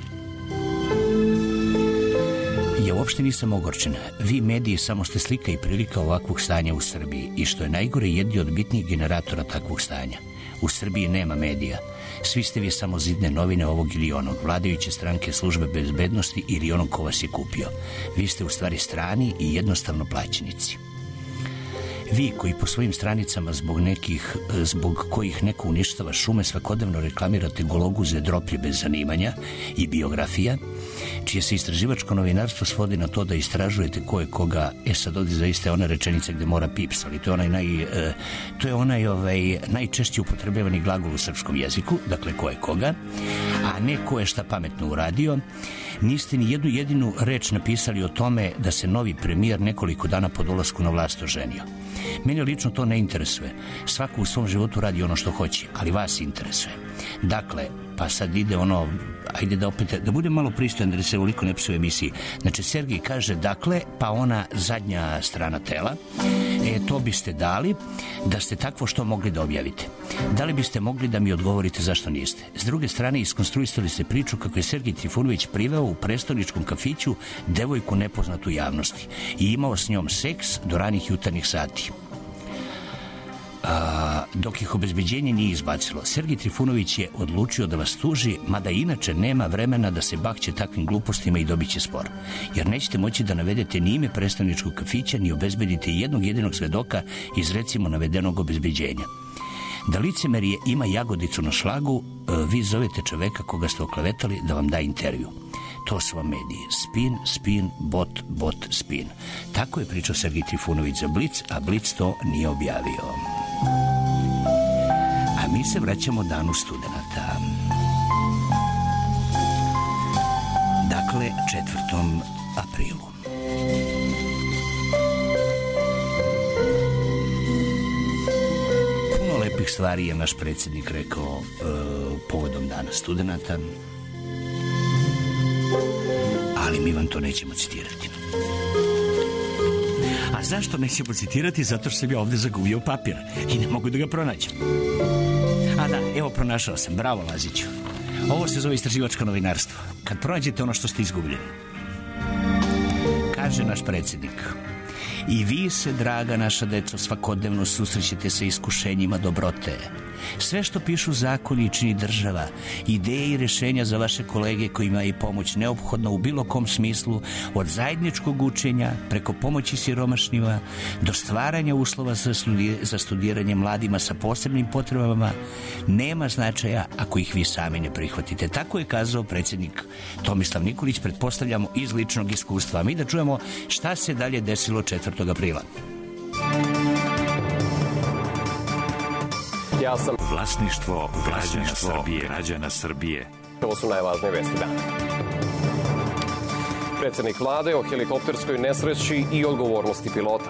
Ja uopšte nisam ogorčen. Vi mediji samo ste slika i prilika ovakvog stanja u Srbiji i što je najgore jedni od bitnijih generatora takvog stanja. U Srbiji nema medija. Svi ste vi samo zidne novine ovog ili onog, vladajuće stranke, službe bezbednosti ili onog ko vas je kupio. Vi ste u stvari strani i jednostavno plaćenici. Vi koji po svojim stranicama zbog nekih, zbog kojih neko uništava šume svakodnevno reklamirate gologuze droplje bez zanimanja i biografija, čije se istraživačko novinarstvo svodi na to da istražujete ko je koga, e sad ovdje zaista ona rečenica gde mora pips, ali to je onaj, naj, e, to je onaj ovaj, najčešće upotrebljavani glagol u srpskom jeziku, dakle ko je koga, a ne ko je šta pametno uradio. Niste ni jednu jedinu reč napisali o tome da se novi premijer nekoliko dana po dolasku na vlast oženio. Mene lično to ne interesuje. Svako u svom životu radi ono što hoće, ali vas interesuje. Dakle, pa sad ide ono, ajde da opet, da bude malo pristojan da se uliko ne psuje emisiji. Znači, Sergej kaže, dakle, pa ona zadnja strana tela, e, to biste dali da ste takvo što mogli da objavite. Da li biste mogli da mi odgovorite zašto niste? S druge strane, iskonstruisali ste priču kako je Sergej Trifunović priveo u prestoničkom kafiću devojku nepoznatu javnosti i imao s njom seks do ranih jutarnjih sati. A, dok ih obezbeđenje nije izbacilo, Sergej Trifunović je odlučio da vas tuži, mada inače nema vremena da se bakće takvim glupostima i dobit će spor. Jer nećete moći da navedete ni ime predstavničkog kafića, ni obezbedite jednog jedinog svedoka iz recimo navedenog obezbeđenja. Da licemerje ima jagodicu na šlagu, vi zovete čoveka koga ste oklevetali da vam da intervju. To su vam mediji. Spin, spin, bot, bot, spin. Tako je pričao Sergej Trifunović za Blic, a Blic to nije objavio. A mi se vraćamo danu studenata. Dakle, četvrtom aprilu. Puno lepih stvari je naš predsjednik rekao uh, povodom dana studenata, ali mi vam to nećemo citirati. A zašto nećemo citirati? Zato što sam ja ovdje zagubio papir i ne mogu da ga pronađem. A da, evo pronašao sam. Bravo, Laziću. Ovo se zove istraživačko novinarstvo. Kad pronađete ono što ste izgubili. Kaže naš predsjednik: i vi se, draga naša deco, svakodnevno susrećete sa iskušenjima dobrote. Sve što pišu zakoni čini država, ideje i rješenja za vaše kolege kojima je pomoć neophodna u bilo kom smislu, od zajedničkog učenja preko pomoći siromašnjima do stvaranja uslova za, studi- za studiranje mladima sa posebnim potrebama, nema značaja ako ih vi sami ne prihvatite. Tako je kazao predsjednik Tomislav Nikolić, pretpostavljamo iz ličnog iskustva. A mi da čujemo šta se dalje desilo četvrtog aprila. Ja sam vlasništvo građana Srbije. Građana Srbije. Ovo su najvažnije vesti dana. Predsjednik vlade o helikopterskoj nesreći i odgovornosti pilota.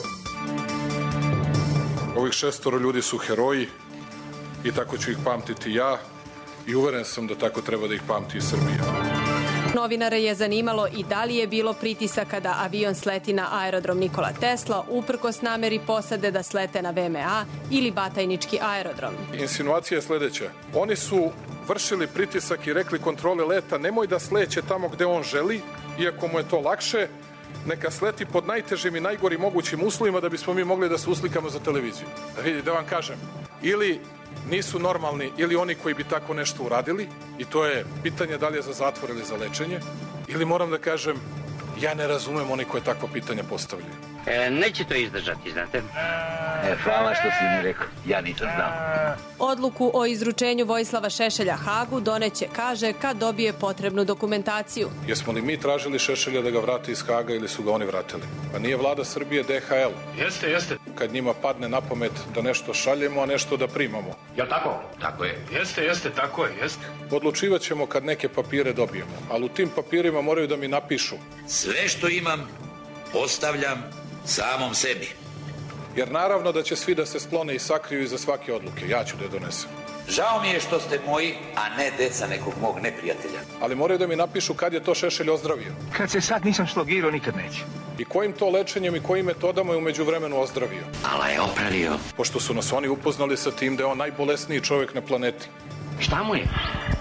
Ovih šestoro ljudi su heroji i tako ću ih pamtiti ja i uveren sam da tako treba da ih pamti i Srbija. Novinare je zanimalo i da li je bilo pritisaka da avion sleti na aerodrom Nikola Tesla, uprkos nameri posade da slete na V M A ili Batajnički aerodrom. Insinuacija je sledeća. Oni su vršili pritisak i rekli kontrole leta nemoj da sleće tamo gde on želi, iako mu je to lakše, neka sleti pod najtežim i najgorim mogućim uslovima da bismo mi mogli da se uslikamo za televiziju. Da vidi, da vam kažem, ili nisu normalni ili oni koji bi tako nešto uradili, i to je pitanje da li je za zatvor ili za lečenje, ili moram da kažem, ja ne razumem oni koje takvo pitanje postavljaju. E, neće to izdržati, znate? E, hvala što si mi rekao, ja nisam znao. Odluku o izručenju Vojislava Šešelja Hagu doneće, kaže, kad dobije potrebnu dokumentaciju. Jesmo li mi tražili Šešelja da ga vrati iz Haga ili su ga oni vratili? Pa nije vlada Srbije D H L. Jeste, jeste. Kad njima padne na pamet da nešto šaljemo, a nešto da primamo. Jel tako? Tako je. Jeste, jeste, tako je, jeste. Odlučivat ćemo kad neke papire dobijemo, ali u tim papirima moraju da mi napišu. Sve što imam, ostavljam samom sebi. Jer naravno da će svi da se sklone i sakriju iza svake odluke. Ja ću da je donesem. Žao mi je što ste moji, a ne deca nekog mog neprijatelja. Ali moraju da mi napišu kad je to Šešelj ozdravio. Kad se sad nisam šlogirao, nikad neće. I kojim to lečenjem i kojim metodama je umeđu vremenu ozdravio. Ala je opravio. Pošto su nas oni upoznali sa tim da je on najbolesniji čovjek na planeti. Šta mu je?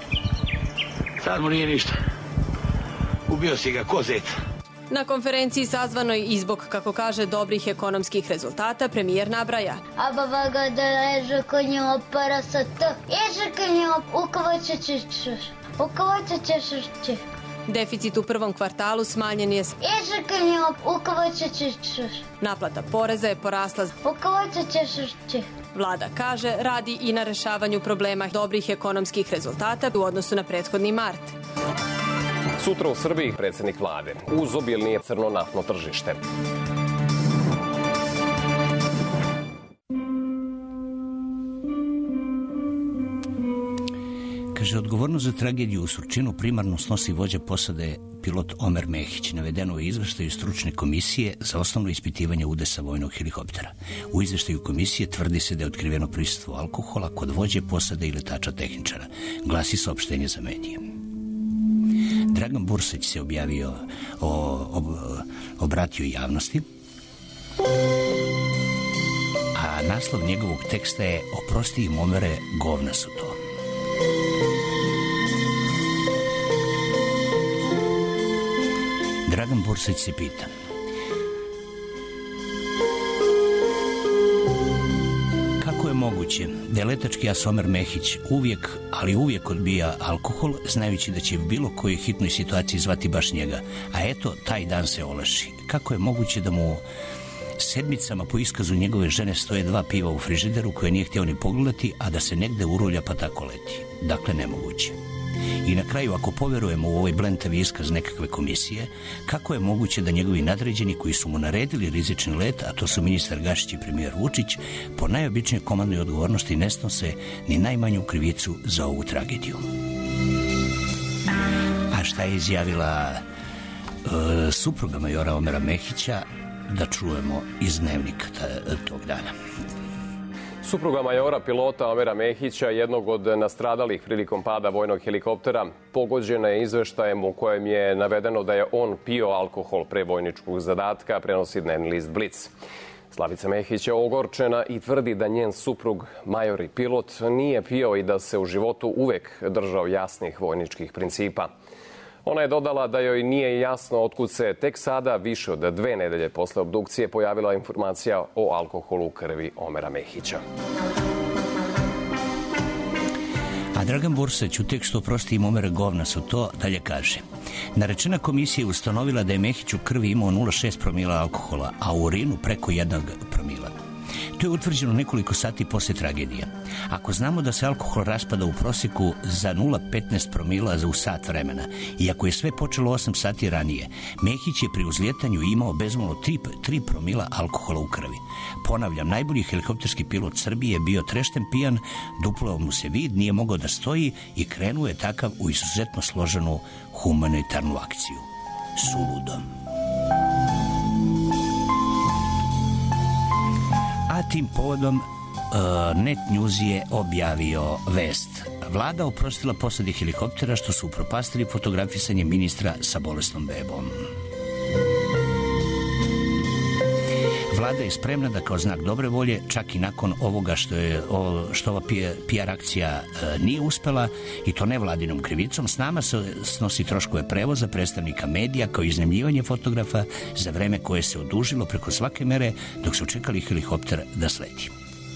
Sad mu nije ništa. Ubio si ga ko zec. Na konferenciji sazvanoj i zbog, kako kaže, dobrih ekonomskih rezultata, premijer nabraja. A baba ga da leže konje opara sa to. Ježe konje ukovaće ćeš. Ukovaće ćeš. Deficit u prvom kvartalu smanjen je. Ježe konje ukovaće ćeš. Naplata poreza je porasla. Ukovaće ćeš. Vlada kaže, radi i na rešavanju problema dobrih ekonomskih rezultata u odnosu na prethodni mart. Sutra u Srbiji predsjednik vlade uz obilnije crno naftno tržište. Kaže, odgovornost za tragediju u Surčinu primarno snosi vođa posade pilot Omer Mehić, navedeno u izveštaju stručne komisije za osnovno ispitivanje udesa vojnog helikoptera. U izveštaju komisije tvrdi se da je otkriveno prisustvo alkohola kod vođe posade i letača tehničara, glasi saopštenje za medije. Dragan Bursać se objavio, o, ob, obratio javnosti, a naslov njegovog teksta je Oprosti im Omere, govna su to. Dragan Bursać se pita: kako je moguće da je letački as Omer Mehić uvijek, ali uvijek odbija alkohol, znajući da će u bilo kojoj hitnoj situaciji zvati baš njega, a eto, taj dan se olaši? Kako je moguće da mu sedmicama po iskazu njegove žene stoje dva piva u frižideru koje nije htio ni pogledati, a da se negde urulja pa tako leti? Dakle, nemoguće. I na kraju, ako poverujemo u ovaj blentavi iskaz nekakve komisije, kako je moguće da njegovi nadređeni koji su mu naredili rizični let, a to su ministar Gašić i premijer Vučić, po najobičnijoj komandnoj odgovornosti ne snose ni najmanju krivicu za ovu tragediju? A šta je izjavila e, supruga majora Omera Mehića, da čujemo iz dnevnika ta, tog dana. Supruga majora pilota Omera Mehića, jednog od nastradalih prilikom pada vojnog helikoptera, pogođena je izveštajem u kojem je navedeno da je on pio alkohol pre vojničkog zadatka, prenosi dnevni list Blic. Slavica Mehić je ogorčena i tvrdi da njen suprug, major i pilot, nije pio i da se u životu uvek držao jasnih vojničkih principa. Ona je dodala da joj nije jasno otkud se tek sada, više od dve nedelje posle obdukcije, pojavila informacija o alkoholu u krvi Omera Mehića. A Dragan Bursać u tekstu Oprosti im Omere, govna su to, dalje kaže: narečena komisija je ustanovila da je Mehić u krvi imao nula zarez šest promila alkohola, a u urinu preko jednog promila. To je utvrđeno nekoliko sati posle tragedije. Ako znamo da se alkohol raspada u prosjeku za nula zarez petnaest promila za u sat vremena, i ako je sve počelo osam sati ranije, Mehić je pri uzljetanju imao bezmalo tri promila alkohola u krvi. Ponavljam, najbolji helikopterski pilot Srbije je bio trešten pijan, duplao mu se vid, nije mogao da stoji i krenuo je takav u izuzetno složenu humanitarnu akciju. Suludo. A tim povodom uh, Net News je objavio vest, Vlada oprostila posadi helikoptera što su upropastili fotografisanje ministra sa bolesnom bebom. Vlada je spremna da kao znak dobre volje, čak i nakon ovoga što je što ova P R akcija e, nije uspela, i to ne vladinom krivicom, s nama se snosi troškove prevoza predstavnika medija kao iznajmljivanje fotografa za vreme koje se odužilo preko svake mere dok su čekali helikopter da sleti.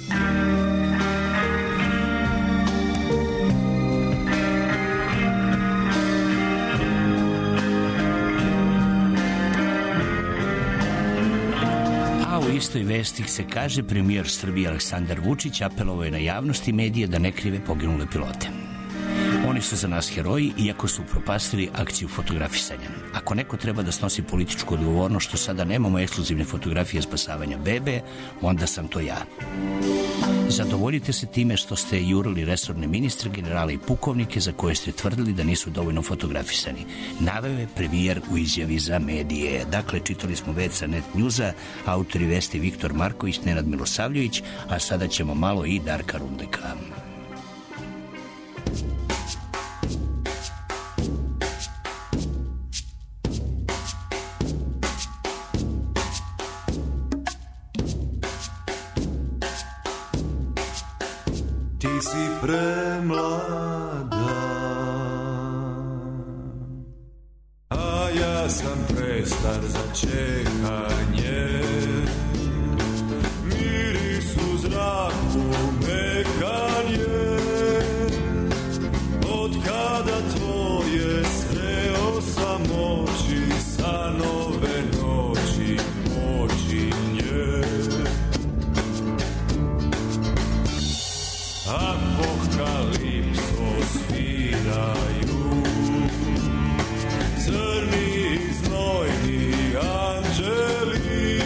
U istoj vesti se kaže premijer Srbije Aleksandar Vučić apelovao je na javnost i medije da ne krive poginule pilote. Oni su za nas heroji, iako su upropastili akciju fotografisanja. Ako neko treba da snosi političku odgovornost što sada nemamo ekskluzivne fotografije spasavanja bebe, onda sam to ja. Zadovoljite se time što ste jurili resorne ministre, generale i pukovnike za koje ste tvrdili da nisu dovoljno fotografisani. Naveo je premijer u izjavi za medije. Dakle, čitali smo već sa Net Newsa, autori vesti Viktor Marković, Nenad Milosavljević, a sada ćemo malo i Darka Rundeka. Ti si premlada, a ja sam prestar za čekanje. Miris u zraku mekan je, od kada tvoje sreo sam oči, sa nove noći počinje. Apokalipso sviraju crni znojni anđeli,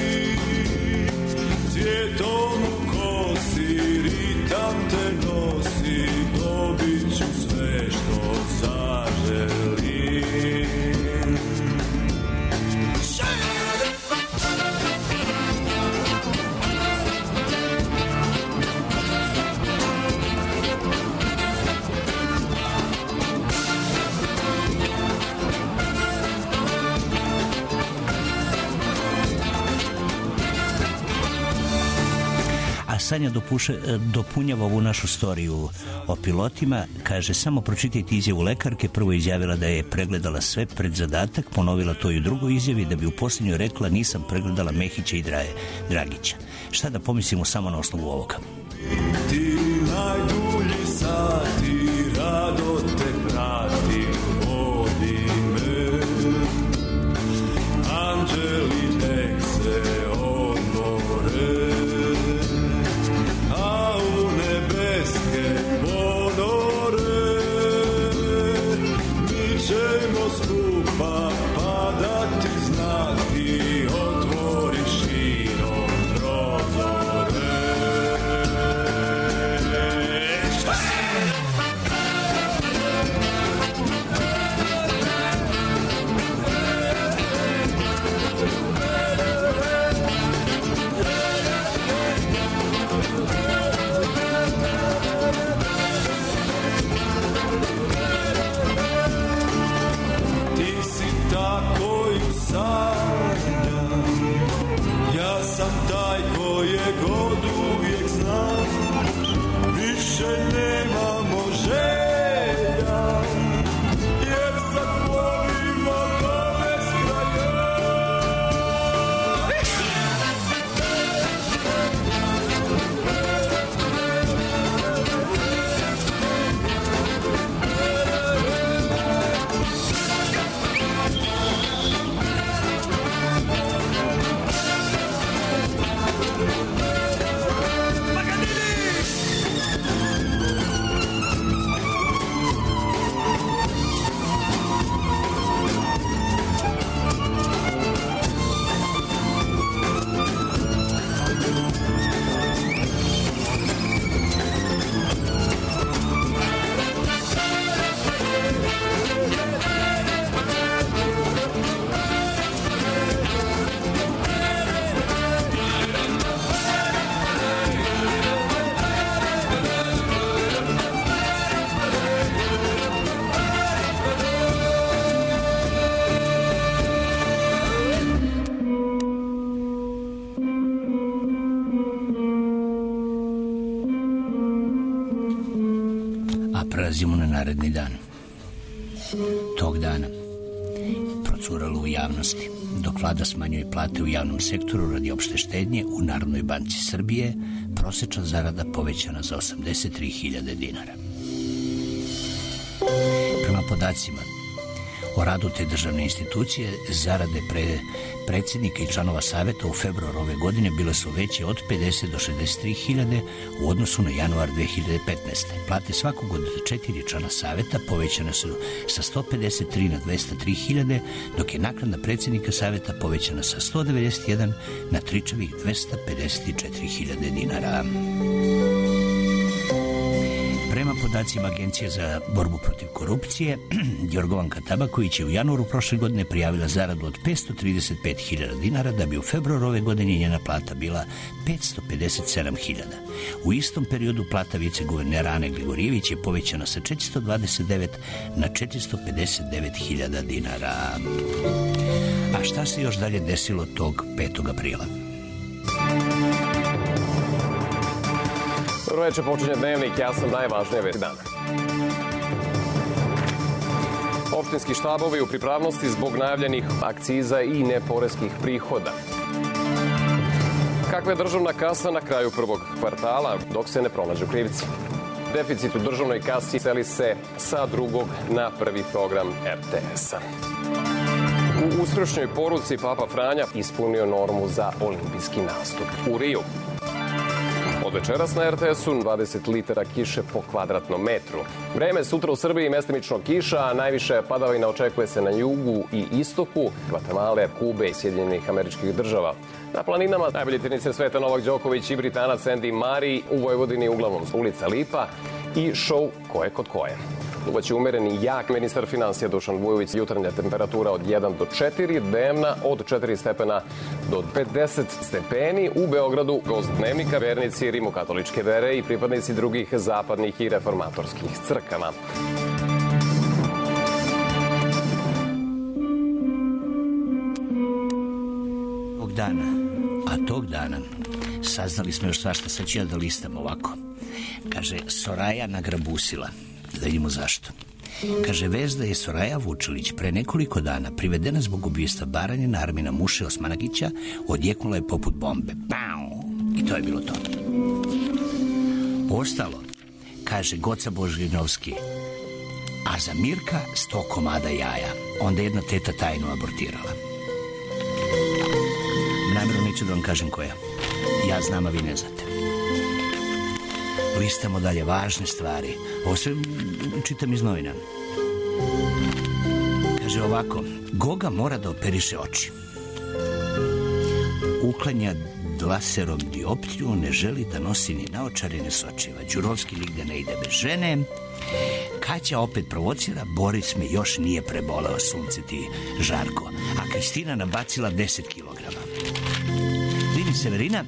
cvjetom u kosi ritam te nosi, dobit ću sve što zaželim. Sanja dopuše, dopunjava ovu našu storiju o pilotima. Kaže, samo pročitajte izjavu lekarke. Prvo izjavila da je pregledala sve pred zadatak, ponovila to i u drugoj izjavi, da bi u posljednjoj rekla nisam pregledala Mehića i Draje, Dragića. Šta da pomislimo samo na osnovu ovoga? Ti najdulji sati, rado te pratim, vodi me. Anđeli nek se odmore, a u nebeske ponore mi ćemo skupa padati znati, otvori širom prozore. Prelazimo na naredni dan. Tog dana procuralo u javnosti, dok vlada smanjuje plate u javnom sektoru radi opšte štednje, u Narodnoj banci Srbije prosečna zarada povećana za osamdeset tri hiljade dinara. Prema podacima o radu te državne institucije, zarade pre predsjednika i članova saveta u februaru ove godine bile su veće od pedeset do šezdeset tri hiljade u odnosu na januar dve hiljade petnaeste. Plate svakog od četiri člana saveta povećane su sa sto pedeset tri na dvesta tri hiljade, dok je naknada predsjednika saveta povećana sa sto devedeset jedan na tričavih dvesta pedeset četiri hiljade dinara. Prema podacima Agencije za borbu protiv korupcije, Jorgovanka Tabaković je u januaru prošle godine prijavila zaradu od petsto trideset pet hiljada dinara, da bi u februaru ove godine njena plata bila petsto pedeset sedam hiljada. U istom periodu plata viceguvernera Ane Gligorijević je povećana sa četiristo dvadeset devet na četiristo pedeset devet hiljada dinara. A šta se još dalje desilo tog petog aprila? Dobro večer, počinje Dnevnik, ja sam najvažnije vesti dana. Opštinski štabovi u pripravnosti zbog najavljenih akciza i neporeskih prihoda. Kakva je državna kasa na kraju prvog kvartala, dok se ne pronađu krivci? Deficit u državnoj kasi seli se sa drugog na prvi program er te esa. U uskršnjoj poruci Papa Franja ispunio normu za olimpijski nastup u Riju. Od večeras na er te esu dvadeset litara kiše po kvadratnom metru. Vreme sutra u Srbiji mestimično kiša, a najviše padavina očekuje se na jugu i istoku Gvatemale, Kube i Sjedinjenih Američkih Država. Na planinama najbolji teniser sveta Novak Đoković i Britanac Andy Murray, u Vojvodini uglavnom ulica Lipa i šou Ko je kod koje. Duvaće umereni jak ministar finansija Dušan Vujović, jutarnja temperatura od jedan do četiri, dnevna od četiri stepena do pedeset stepeni. U Beogradu gost Dnevnika, vernici rimokatoličke vere i pripadnici drugih zapadnih i reformatorskih crkava. Tog dana, a tog dana saznali smo još svašta, sad ću ja da listam ovako. Kaže, Soraja nagrabusila. Da vidimo zašto. Kaže, vez da je Soraja Vučilić pre nekoliko dana privedena zbog ubistva Baranjina Armina Muše Osmanagića, odjeknula je poput bombe. Pau! I to je bilo to. Ostalo, kaže Goca Božginovski, a za Mirka sto komada jaja. Onda jedna teta tajno abortirala. Namjerno neću da vam kažem koja. Ja znam, a vi ne znate. Listamo dalje važne stvari. Ovo sve čitam iz novina. Kaže ovako, Goga mora da operiše oči. Uklanja laserom dioptriju, ne želi da nosi ni naočare ni sočiva. Đurovski nigde ne ide bez žene. Kaća opet provocira, Boris me još nije preboleo, sunce ti žarko. A Kristina nabacila deset kilograma. Vidi Severina,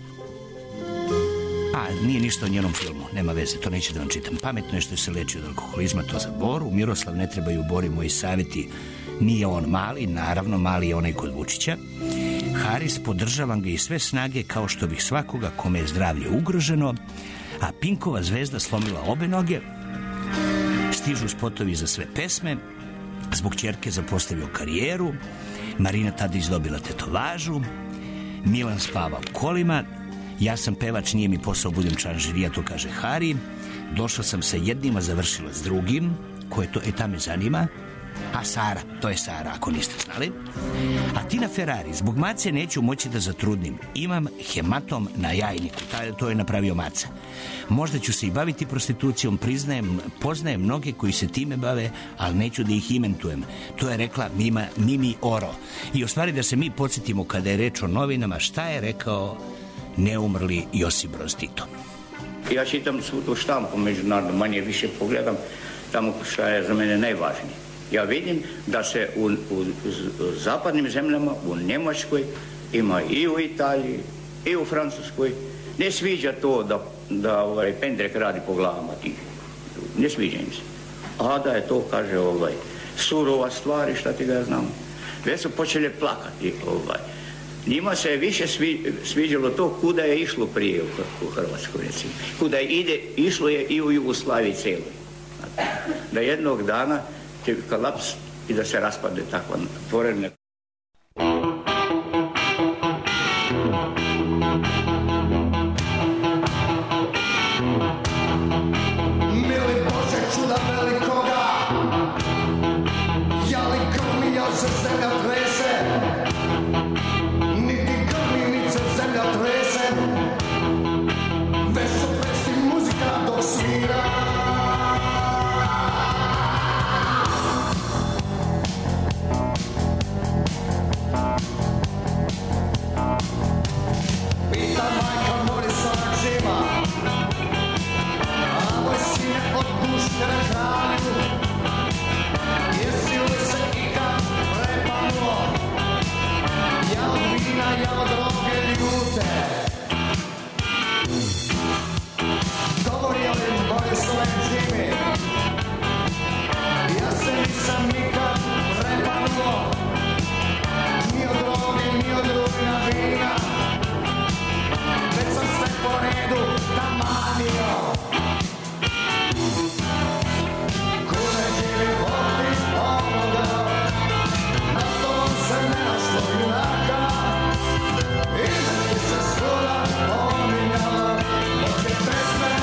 a nije ništa o njenom filmu, nema veze, to neću da vam čitam. Pametno je što se leči od alkoholizma, to za Boru. Miroslav, ne trebaju Bori moji savjeti, nije on mali, naravno mali je onaj kod Vučića. Haris, podržavam ga i sve snage kao što bih svakoga kome je zdravlje ugroženo, a Pinkova zvezda slomila obe noge. Stižu spotovi za sve pesme, zbog ćerke zapostavio karijeru, Marina Tadić dobila tetovažu, Milan spava u kolima, ja sam pevač, nije mi posao, budem član žirija, to kaže Hari. Došla sam sa jednim, a završila s drugim. Ko je to? E, ta me zanima. A Sara, to je Sara, ako niste znali. A Tina Ferrari, zbog mace neću moći da zatrudnim. Imam hematom na jajniku, to je napravio maca. Možda ću se i baviti prostitucijom, priznajem, poznajem mnoge koji se time bave, ali neću da ih imentujem. To je rekla Mima, Mimi Oro. I u stvari da se mi podsjetimo kada je reč o novinama, šta je rekao neumrli Josip Broz Tito. Ja čitam svu tu štampu međunarodnu, manje više pogledam tamo šta je za mene najvažnije. Ja vidim da se u, u, u zapadnim zemljama, u Njemačkoj, ima i u Italiji, i u Francuskoj, ne sviđa to da, da ovaj, pendrek radi po glavama tih. Ne sviđa im se. A da je to, kaže, ovaj, surova stvar i šta ti ga znam. Već su počeli plakati, ovaj. Njima se je više svi, sviđalo to kuda je išlo prije u, u Hrvatskoj, recimo. Kuda je ide, išlo je i u Jugoslaviji cijeloj. da jednog dana će kolaps i da se raspadne takva tvorevina. Mili Bože čuda velikoga, ja li grmio se zemlja trese, niti grmi, niti se zemlja trese, već su presti muzika dok svira. Pita majka Morisona Džima, a moj sine otpuštene hranju, jesi li se ikad prepanuo? Ja od vina, ja od droge ljute. Govori li Morisona Džimi, ja se nisam nikad prepanuo, ni od droge, ni od rujna vina. Već sam sve po redu tamanio. Kune živi vodi ovoga, na tom se ne našlo junaka. I neki se svuda pominjala, dok je pesme.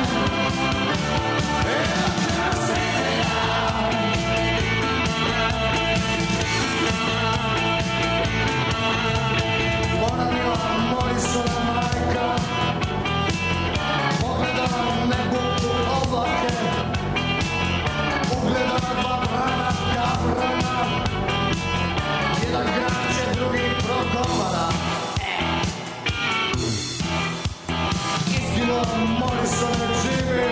Već se ponavila Morisona majka, pogledala nebu u oblake, ugledala dva vrana kavrana, jedan grače, drugi progovara. Izginula Morisona Džimi,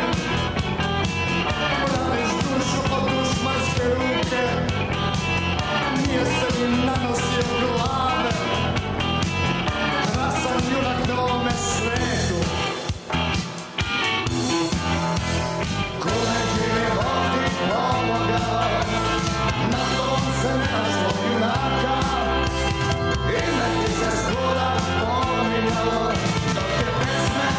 braniš dušu od dušmanske ruke, nije se ni nanosio glave, krasan junak na ovome svetu. Kune živi vodi ovoga, na tom se ne našlo junaka. I neki se svuda pominjalo, dok je pesme.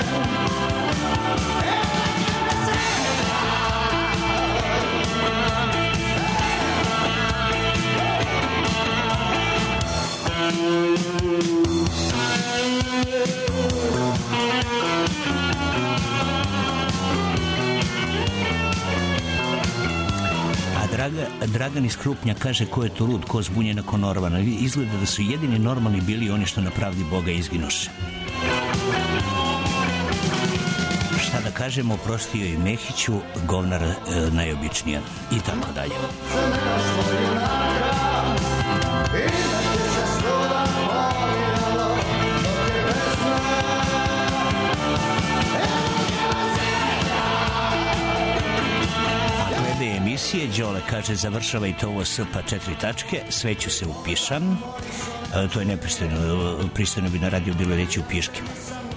A Draga, Dragan iz Krupnja kaže ko je to lud, ko zbunjen ako normalan. Izgleda da su jedini normalni bili oni što na pravdi Boga izginoše. Šta da kažemo, oprostio i Mehiću, govnar e, najobičnija i tako dalje. Glede emisije, Đole kaže završavajte ovo s pa četiri tačke, sve ću se upišam. E, to je nepristojno, pristojno bi na radiju bilo reći u piškima.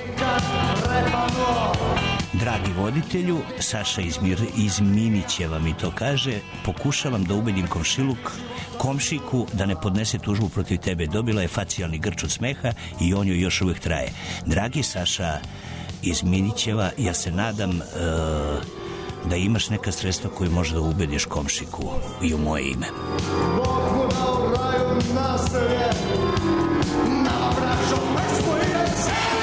Dragi voditelju, Saša iz, Mir, iz Minićeva mi to kaže, pokušavam da ubedim komšiluk, komšiku da ne podnese tužbu protiv tebe. Dobila je facijalni grč od smeha i on joj još uvijek traje. Dragi Saša iz Minićeva, ja se nadam e, da imaš neka sredstva koje može da ubediš komšiku i u moje ime. Bog mu dao raju naselje, nama braćo pesmu i veselje.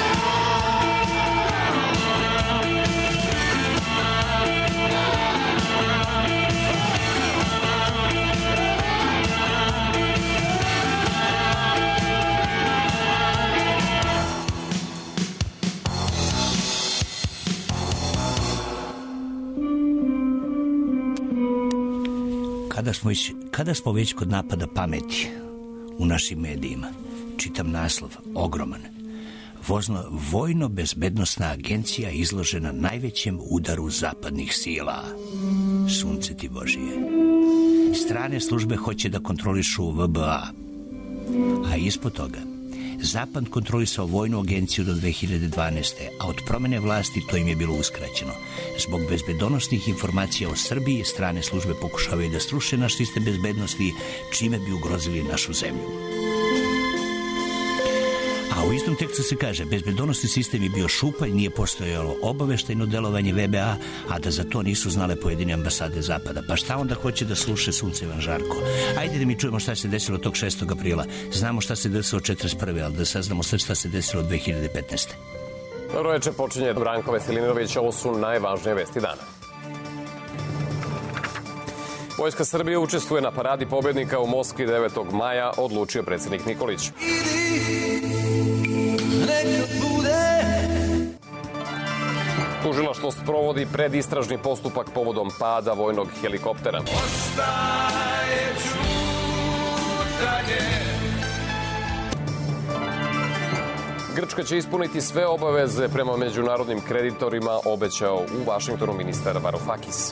Kada smo, već, kada smo već kod napada pameti u našim medijima, čitam naslov, ogroman. Vozno, Vojno-bezbednosna agencija izložena najvećem udaru zapadnih sila. Sunce ti Božije. Strane službe hoće da kontrolišu V B A. A ispod toga, Zapad kontrolisao vojnu agenciju do dve hiljade dvanaeste. a od promene vlasti to im je bilo uskraćeno. Zbog bezbedonosnih informacija o Srbiji, strane službe pokušavaju da sruše naš sistem bezbednosti, čime bi ugrozili našu zemlju. A u istom tekstu se kaže, bezbedonosni sistem je bio šupalj, nije postojalo obaveštajno delovanje V B A, a da za to nisu znale pojedine ambasade Zapada. Pa šta onda hoće da sluše Suncevan Žarko? Ajde da mi čujemo šta se desilo tog šestog aprila. Znamo šta se desilo četrdeset prve ali da saznamo sve šta se desilo dve hiljade petnaeste. Dobro večer, počinje Branko Veselinović, ovo su najvažnije vesti dana. Vojska Srbije učestvuje na paradi pobednika u Moskvi devetog maja, odlučio predsjednik Nikolić. Tužilaštvo sprovodi predistražni postupak povodom pada vojnog helikoptera. Ostaje čutanje. Grčka će ispuniti sve obaveze prema međunarodnim kreditorima, obećao u Vašingtonu ministar Varoufakis.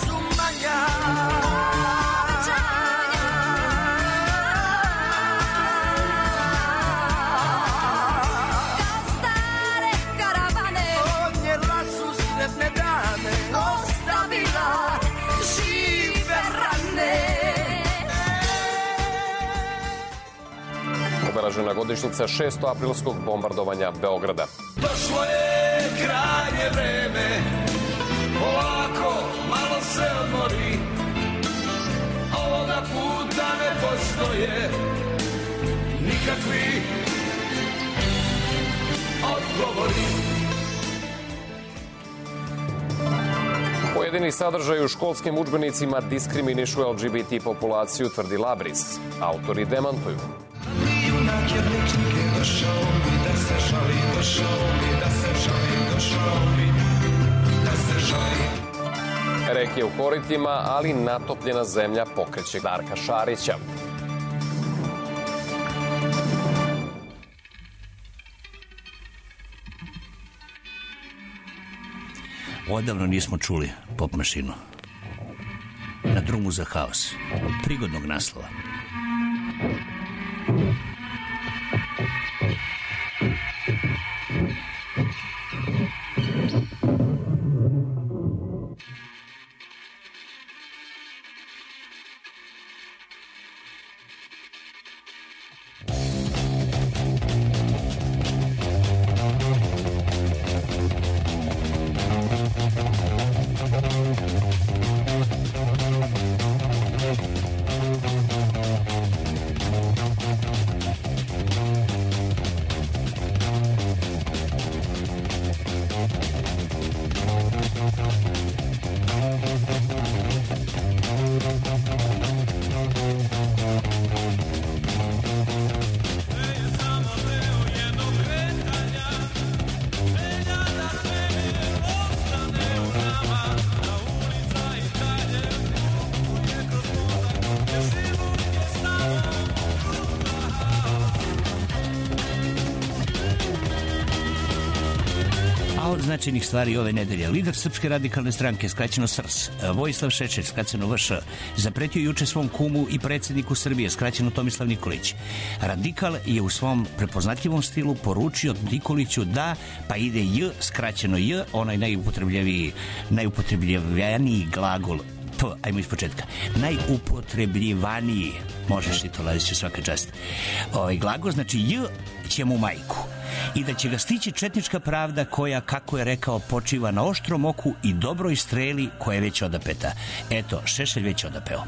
Obeležena godišnjica šestoaprilskog bombardovanja Beograda. Došlo je krajnje vreme, polako, malo se odmori. Ovoga puta ne postoje nikakvi odgovori. Pojedini sadržaj u školskim udžbenicima diskriminišu L G B T populaciju, tvrdi Labris. Autori demantuju. Junak je lik knjige došao bi da se žali, došao bi da se žali, došao bi da se žali. Reke u koritima, ali natopljena zemlja pokreće Darka Šarića. Odavno nismo čuli pop mašinu. Na drumu za haos. Prigodnog naslova. Značajnih stvari ove nedelje. Lider Srpske radikalne stranke, skraćeno S R S, Vojislav Šešelj, skraćeno V Š, zapretio juče svom kumu i predsjedniku Srbije, skraćeno Tomislav Nikolić. Radikal je u svom prepoznatljivom stilu poručio Nikoliću da, pa ide J, skraćeno J, onaj najupotrebljeniji, najupotrebljivaniji glagol P, ajmo iz početka. Najupotrebljivaniji, možeš ti to, Laziću, svaka čast. Ovaj glagol znači J će mu majku. I da će ga stići četnička pravda koja, kako je rekao, počiva na oštrom oku i dobroj streli koja je već odapeta. Eto, Šešelj već odapeo.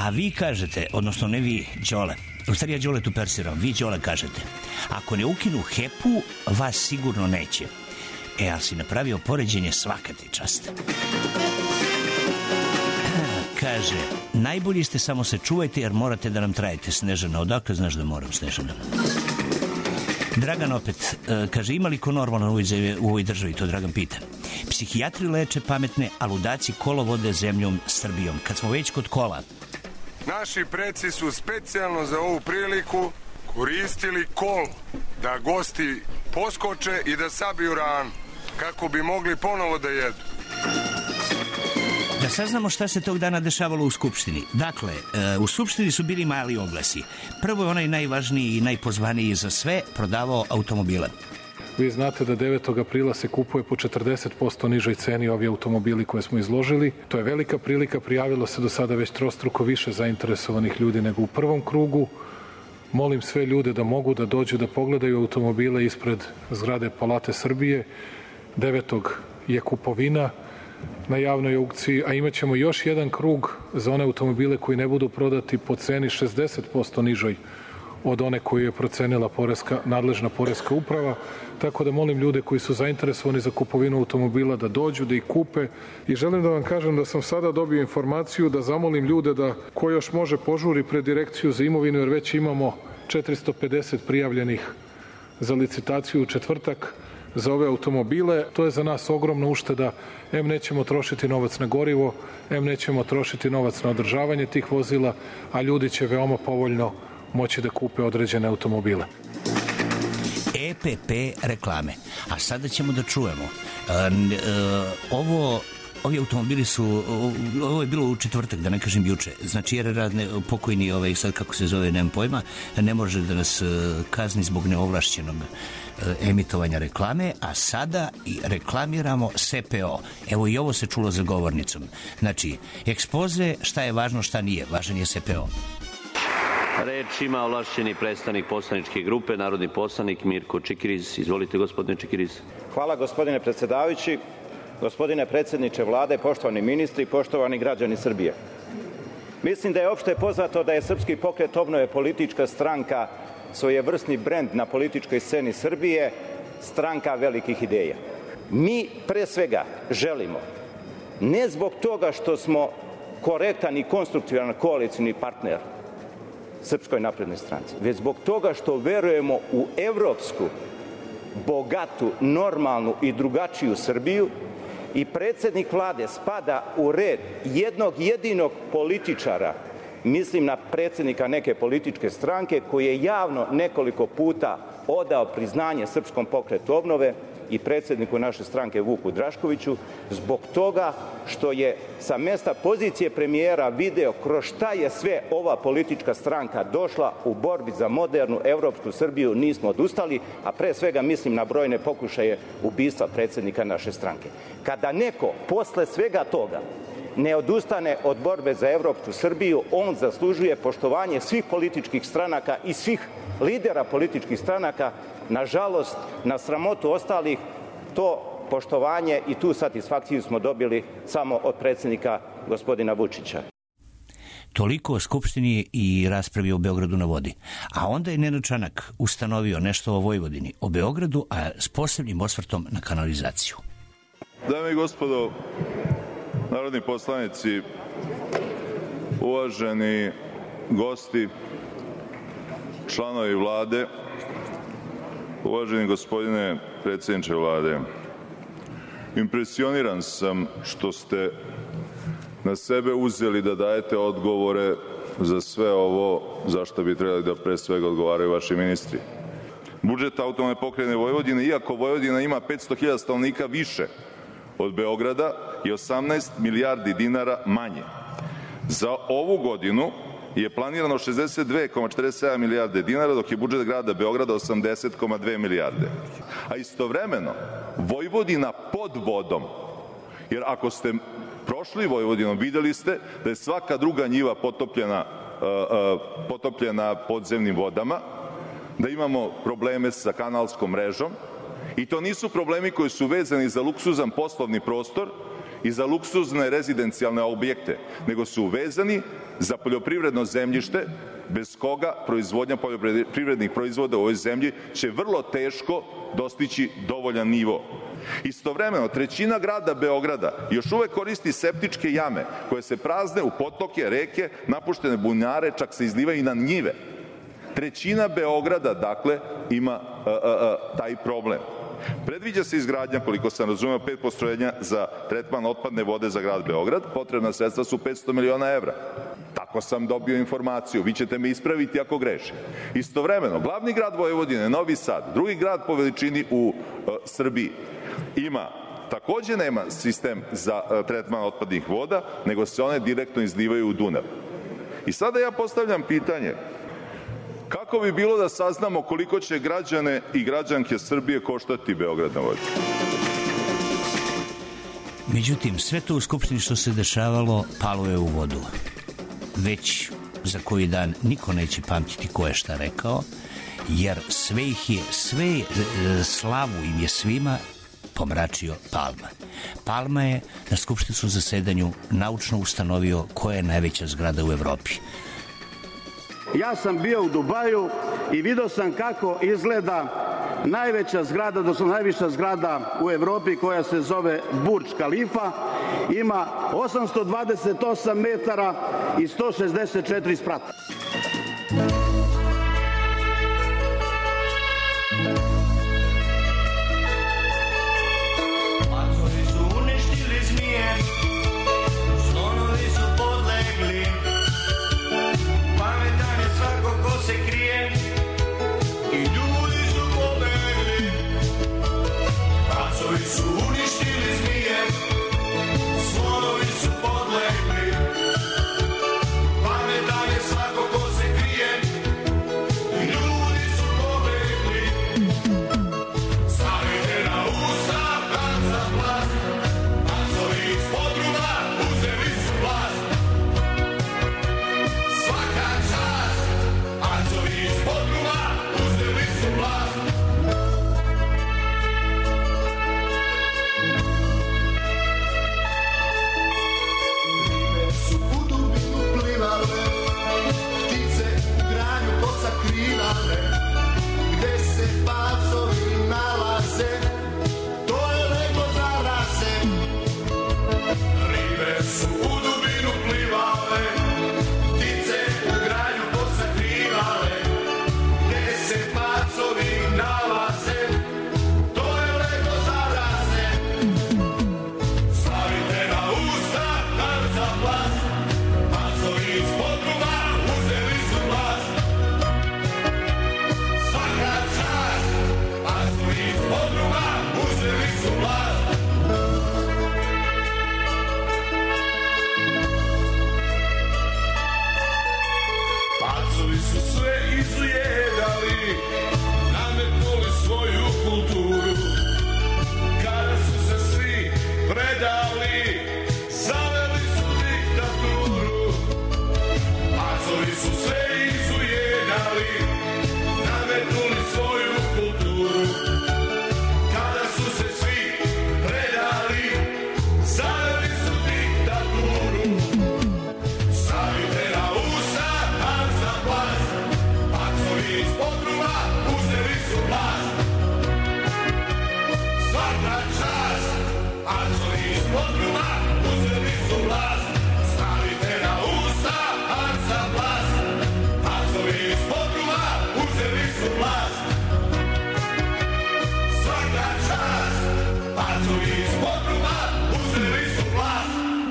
A vi kažete, odnosno ne vi, Đole, u stvari ja Đole tu persiram, vi Đole kažete, ako ne ukinu H E P-u, vas sigurno neće. E, ali si napravio poređenje, svaka ti čast. Kaže, najbolji ste, samo se čuvajte jer morate da nam trajete. Snežana, odakle znaš da moram, Snežana? Dragan opet, kaže, ima li ko normalno u ovoj državi, to Dragan pita. Psihijatri leče pametne, a ludaci kolo vode zemljom Srbijom. Kad smo već kod kola. Naši preci su specijalno za ovu priliku koristili kol da gosti poskoče i da sabiju ranu, kako bi mogli ponovo da jedu. Da saznamo šta se tog dana dešavalo u Skupštini. Dakle, u Skupštini su bili mali oglasi. Prvo je onaj najvažniji i najpozvaniji za sve prodavao automobile. Vi znate da devetog aprila se kupuje po četrdeset posto nižoj ceni ovi automobili koje smo izložili. To je velika prilika, prijavilo se do sada već trostruko više zainteresovanih ljudi nego u prvom krugu. Molim sve ljude da mogu da dođu da pogledaju automobile ispred zgrade Palate Srbije. devetog je kupovina na javnoj aukciji, a imat ćemo još jedan krug za one automobile koji ne budu prodati po ceni šezdeset posto nižoj od one koju je procenila poreska, nadležna poreska uprava. Tako da molim ljude koji su zainteresovani za kupovinu automobila da dođu, da ih kupe. I želim da vam kažem da sam sada dobio informaciju da zamolim ljude da ko još može požuri pred Direkciju za imovinu, jer već imamo četiristo pedeset prijavljenih za licitaciju u četvrtak za ove automobile. To je za nas ogromna ušteda. Em nećemo trošiti novac na gorivo, em nećemo trošiti novac na održavanje tih vozila, a ljudi će veoma povoljno moći da kupe određene automobile. E P P reklame. A sada ćemo da čujemo. E, e, ovo... Ovi automobili su, ovo je bilo u četvrtak, da ne kažem juče, znači jer radne, pokojni, ovaj, sad kako se zove, nemam pojma, ne može da nas kazni zbog neovlašćenog emitovanja reklame, a sada i reklamiramo S P O. Evo i ovo se čulo za govornicom. Znači, ekspoze, šta je važno, šta nije, važan je S P O. Reč ima ovlašćeni predstavnik poslaničke grupe, narodni poslanik Mirko Čikiriz. Izvolite, gospodine Čikiriz. Hvala, gospodine predsedavajući. Gospodine predsjedniče Vlade, poštovani ministri, poštovani građani Srbije. Mislim da je opšte poznato da je Srpski pokret obnove politička stranka, svojevrsni brend na političkoj sceni Srbije, stranka velikih ideja. Mi pre svega želimo, ne zbog toga što smo korektan i konstruktivan koalicijni partner Srpskoj naprednoj stranci, već zbog toga što verujemo u evropsku, bogatu, normalnu i drugačiju Srbiju, i predsjednik Vlade spada u red jednog jedinog političara, mislim na predsjednika neke političke stranke, koji je javno nekoliko puta odao priznanje Srpskom pokretu obnove i predsjedniku naše stranke Vuku Draškoviću, zbog toga što je sa mesta pozicije premijera video kroz šta je sve ova politička stranka došla u borbi za modernu evropsku Srbiju. Nismo odustali, a pre svega mislim na brojne pokušaje ubistva predsjednika naše stranke. Kada neko posle svega toga ne odustane od borbe za evropsku Srbiju, on zaslužuje poštovanje svih političkih stranaka i svih lidera političkih stranaka. Nažalost, na sramotu ostalih, to poštovanje i tu satisfakciju smo dobili samo od predsjednika gospodina Vučića. Toliko o Skupštini i raspravi o Beogradu na vodi. A onda je Nenad Čanak ustanovio nešto o Vojvodini, o Beogradu, a s posebnim osvrtom na kanalizaciju. Dame i gospodo, narodni poslanici, uvaženi gosti, članovi Vlade, uvaženi gospodine predsjedniče Vlade, impresioniran sam što ste na sebe uzeli da dajete odgovore za sve ovo za što bi trebali da pre svega odgovaraju vaši ministri. Budžet autonomne pokrajine Vojvodine, iako Vojvodina ima petsto hiljada stanovnika više od Beograda, je osamnaest milijardi dinara manje. Za ovu godinu je planirano šezdeset dve zarez četrdeset sedam milijarde dinara, dok je budžet grada Beograda osamdeset zarez dve milijarde. A istovremeno, Vojvodina pod vodom, jer ako ste prošli Vojvodinom, videli ste da je svaka druga njiva potopljena, uh, uh, potopljena podzemnim vodama, da imamo probleme sa kanalskom mrežom, i to nisu problemi koji su vezani za luksuzan poslovni prostor i za luksuzne rezidencijalne objekte, nego su vezani za poljoprivredno zemljište, bez koga proizvodnja poljoprivrednih proizvoda u ovoj zemlji će vrlo teško dostići dovoljan nivo. Istovremeno, trećina grada Beograda još uvek koristi septičke jame koje se prazne u potoke, reke, napuštene bunare, čak se izlivaju i na njive. Trećina Beograda, dakle, ima a, a, a, taj problem. Predviđa se izgradnja, koliko sam razumeo, pet postrojenja za tretman otpadne vode za grad Beograd. Potrebna sredstva su petsto miliona evra. Tako sam dobio informaciju. Vi ćete me ispraviti ako grešim. Istovremeno, glavni grad Vojvodine, Novi Sad, drugi grad po veličini u uh, Srbiji, ima, takođe nema sistem za uh, tretman otpadnih voda, nego se one direktno izlivaju u Dunav. I sada ja postavljam pitanje, kako bi bilo da saznamo koliko će građane i građanke Srbije koštati Beograd na vodi? Međutim, sve to u Skupštini što se dešavalo palo je u vodu. Već za koji dan niko neće pamtiti ko je šta rekao, jer sve ih je, sve slavu im je svima pomračio Palma. Palma je na skupštinskom zasedanju naučno ustanovio koja je najveća zgrada u Evropi. Ja sam bio u Dubaju i vidio sam kako izgleda najveća zgrada, odnosno najviša zgrada u Evropi koja se zove Burdž Kalifa. Ima osamsto dvadeset osam metara i sto šezdeset četiri sprata. Pacovi su uništili zmije, slonovi su podlegli, pametan je svako ko se krije i ljudi su pobegli. Pacovi su uništili zmije, slonovi su podlegli, pametan je svako ko se krije i ljudi su pobegli. Stavite na usta dan za vlast, pacovi iz podruma uzeli su vlast. Svaka čast, pacovi iz podruma uzeli su vlast. Ribe su u dubinu plivale, ptice u granju posakrivale, gde se pacovi nalaze, to je leglo zaraze. Ribe su u dubinu plivale, ptice u granju posakrivale, gde se pacovi nalaze, to je leglo zaraze. Stavite na usta dan za vlast, pacovi iz podruma uzeli su vlast. Svaka čast, pacovi iz podruma uzeli su vlast. Pacovi su sve izujedali, nametnuli svoju kulturu. Kada su se svi predali, zaveli su diktaturu. Pacovi su sve izujedali, nametnuli svoju kulturu. Kada su se svi predali, zaveli su diktaturu. Stavite na usta dan za vlast, pacovi iz podruma uzeli su vlast. Svaka čast, pacovi iz podruma uzeli su vlast. Stavite na usta dan za vlast, pacovi iz podruma uzeli su vlast. Svaka čast, pacovi iz podruma uzeli su vlast.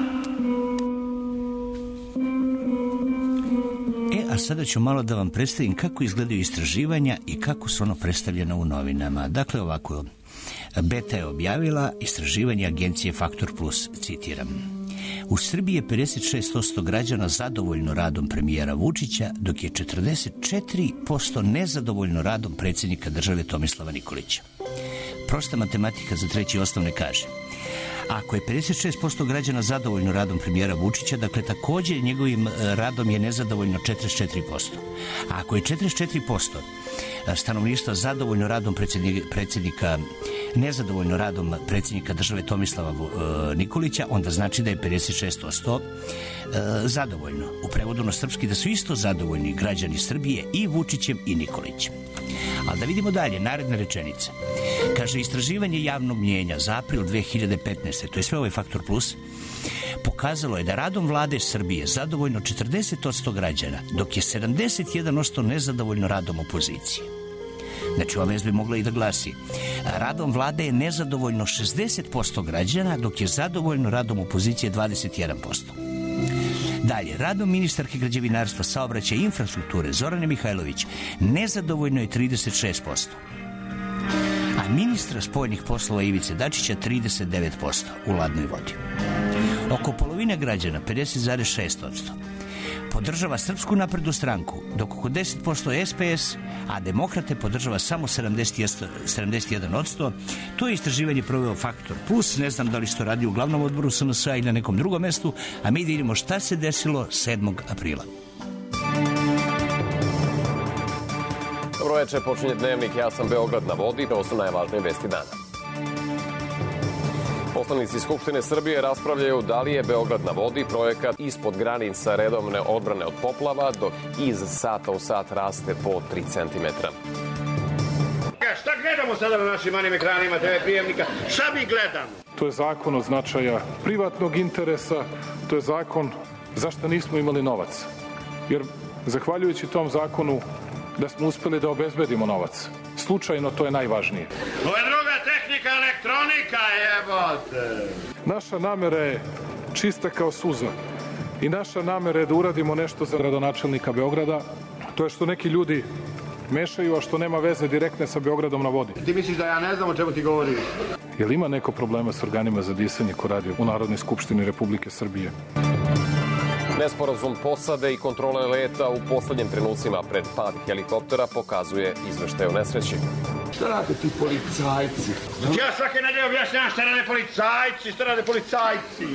E, a sada ću malo da vam predstavim kako izgledaju istraživanja i kako su ono predstavljena u novinama. Dakle, ovako, Beta je objavila istraživanje agencije Faktor Plus, citiram. U Srbiji je pedeset šest posto građana zadovoljno radom premijera Vučića, dok je četrdeset četiri posto nezadovoljno radom predsjednika države Tomislava Nikolića. Prosta matematika za treći osnovne kaže: ako je pedeset šest posto građana zadovoljno radom premijera Vučića, dakle također njegovim radom je nezadovoljno četrdeset četiri posto. A ako je četrdeset četiri posto stanovništva zadovoljno radom predsjednika nezadovoljno radom predsjednika države Tomislava Nikolića, onda znači da je pedeset šest posto zadovoljno. U prevodu na srpski da su isto zadovoljni građani Srbije i Vučićem i Nikolićem. Ali da vidimo dalje, naredne rečenice. Kaže, istraživanje javnog mnjenja za april dve hiljade petnaeste. to je sve ovaj Faktor Plus, pokazalo je da radom vlade Srbije zadovoljno četrdeset posto građana, dok je sedamdeset jedan posto nezadovoljno radom opozicije. Znači, ova vez bi mogla i da glasi: radom vlade je nezadovoljno šezdeset posto građana, dok je zadovoljno radom opozicije dvadeset jedan posto. Dalje, radom ministarke građevinarstva, saobraćaja i infrastrukture Zorane Mihajlović nezadovoljno je trideset šest posto. A ministra spoljnih poslova Ivice Dačića trideset devet posto u ladnoj vodi. Oko polovine građana, pedeset zarez šest posto, podržava Srpsku naprednu stranku, dok oko deset posto S P S, a demokrate podržava samo sedamdeset jedan posto. To je istraživanje proveo Faktor Plus. Ne znam da li se to radi u glavnom odboru S N S-a ili na nekom drugom mestu, a mi vidimo šta se desilo sedmog aprila. Dobro večer, počinje Dnevnik, ja sam Beograd na vodi, to su najvažnije vesti dana. Poslanici Skupštine Srbije raspravljaju da li je Beograd na vodi projekat ispod granica redovne odbrane od poplava, dok iz sata u sat raste po tri centimetra. Šta gledamo sada na našim malim ekranima te ve prijemnika? Šta mi gledamo? To je zakon od značaja privatnog interesa, to je zakon zašto nismo imali novac. Jer zahvaljujući tom zakonu da smo uspeli da obezbedimo novac. Slučajno to je najvažnije. Ovo je druga tehnika, elektronika, jebote. Naša namera je čista kao suza i naša namera je da uradimo nešto za gradonačelnika Beograda. To je što neki ljudi mešaju, a što nema veze direktne sa Beogradom na vodi. Ti misliš da ja ne znam o čemu ti govoriš? Jel ima neko problema s organima za disanje ko radi u Narodnoj skupštini Republike Srbije? Nesporazum posade i kontrole leta u poslednjim trenucima pred pad helikoptera pokazuje izveštaj o nesreći. Šta rade ti policajci? Ja svake nedelje objašnjam šta rade policajci, šta rade policajci.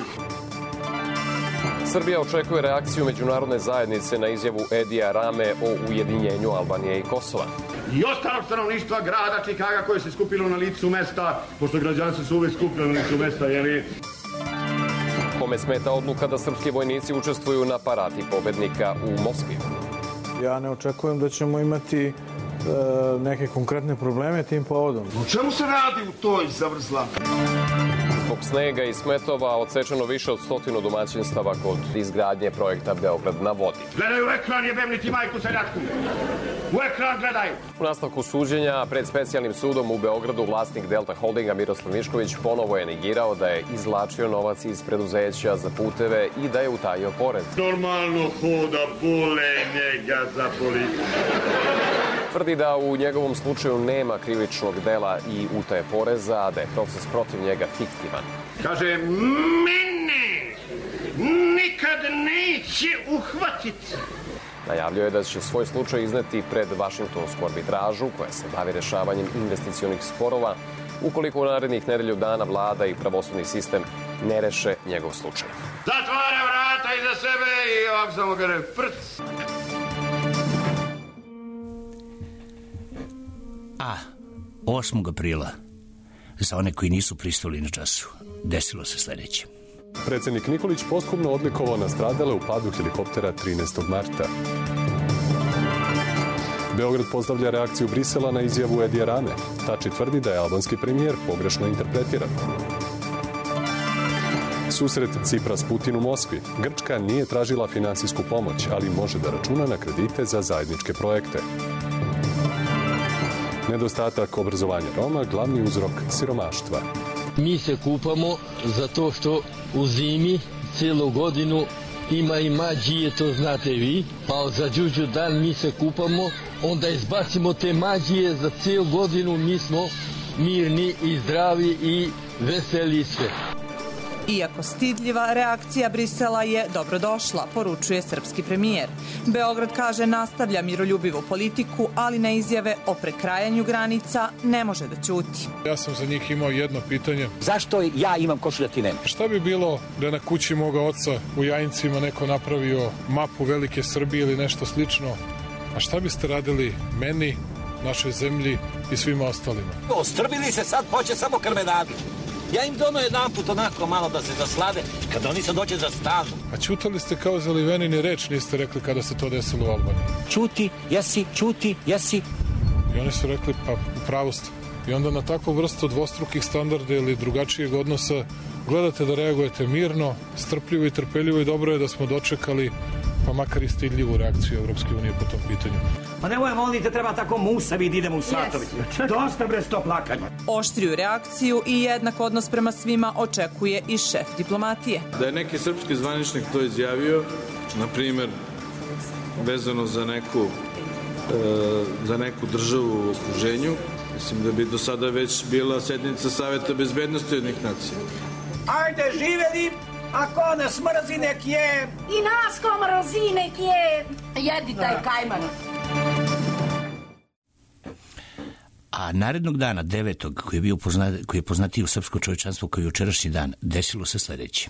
Srbija očekuje reakciju međunarodne zajednice na izjavu Edija Rame o ujedinjenju Albanije i Kosova. I ostalog stanovništva grada Čikaga koje se skupilo na licu mesta, pošto građanci su uvek skupili na licu mesta, jeli? Kome smeta odluka da srpski vojnici učestvuju na paradi pobednika u Moskvi? Ja ne očekujem da ćemo imati e, neke konkretne probleme tim povodom. O čemu se radi u toj zavrzla? Zbog snega i smetova odsečeno više od stotinu domaćinstava kod izgradnje projekta Beograd na vodi. Gledaju u ekran, jebem li ti majku seljatku. U ekran gledaju. U nastavku suđenja pred specijalnim sudom u Beogradu vlasnik Delta Holdinga Miroslav Mišković ponovo je negirao da je izvlačio novac iz preduzeća za puteve i da je utajio porez. Normalno hoda, bole njega za policiju. Tvrdi da u njegovom slučaju nema krivičnog dela i utaje poreza, a da je proces protiv njega fiktivan. Kaže, mene nikad neće uhvatiti. Najavljuje da će svoj slučaj izneti pred Vašingtonsku arbitražu koja se bavi rešavanjem investicionih sporova ukoliko u narednih nedelju dana vlada i pravosudni sistem ne reše njegov slučaj. Zatvara vrata iza sebe i ovak samo gre prc. A, osmog aprila, za one koji nisu pristali na času, desilo se sledeće. Predsednik Nikolić posthumno odlikovao nastradale u padu helikoptera trinaestog marta. Beograd pozdravlja reakciju Brisela na izjavu Edija Rame. Tači tvrdi da je albanski premijer pogrešno interpretiran. Susret Cipras Putin u Moskvi. Grčka nije tražila finansijsku pomoć, ali može da računa na kredite za zajedničke projekte. Nedostatak obrazovanja Roma glavni uzrok siromaštva. Mi se kupamo zato što u zimi cijelu godinu ima i mađije, to znate vi, pa za đuđu dan mi se kupamo, onda izbacimo te mađije, za cijelu godinu mi smo mirni i zdravi i veseli sve. Iako stidljiva, reakcija Brisela je dobrodošla, poručuje srpski premijer. Beograd, kaže, nastavlja miroljubivu politiku, ali na izjave o prekrajanju granica ne može da ćuti. Ja sam za njih imao jedno pitanje. Zašto ja imam košulj, a ti nema? Šta bi bilo da na kući moga oca u Jajincima neko napravio mapu Velike Srbije ili nešto slično? A šta biste radili meni našoj zemlji i svima ostalima. Ostrvili se sad, hoće samo krmenadi. Ja im dono jedan put onako malo da se zaslade, kad oni sad doće za stanu. A ćutali ste kao zaliveni, ni reč niste rekli kada se to desilo u Albaniji. Čuti, jesi, čuti, jesi. I oni su rekli, pa upravo ste. I onda na takvu vrstu dvostrukih standarda ili drugačijeg odnosa gledate da reagujete mirno, strpljivo i trpeljivo i dobro je da smo dočekali pa makar i stidljivu reakciju Evropske unije po tom pitanju. Pa nemoj, molim te, treba tako musavi da idemo u satovi. Yes. Dosta bre sto plakanja. Oštriju reakciju i jednak odnos prema svima očekuje i šef diplomatije. Da je neki srpski zvaničnik to izjavio, na primjer, vezano za neku, e, za neku državu u okruženju, mislim da bi do sada već bila sednica Saveta bezbednosti jednih nacija. Ajde, živeli! A ko nas mrzi, nek je! I nas ko mrzi, nek je! Jedi taj kajman! A narednog dana, devetog, koji je, bio poznat, koji je poznatiji u srpsko čovječanstvo koji je jučerašnji dan, desilo se sledeće.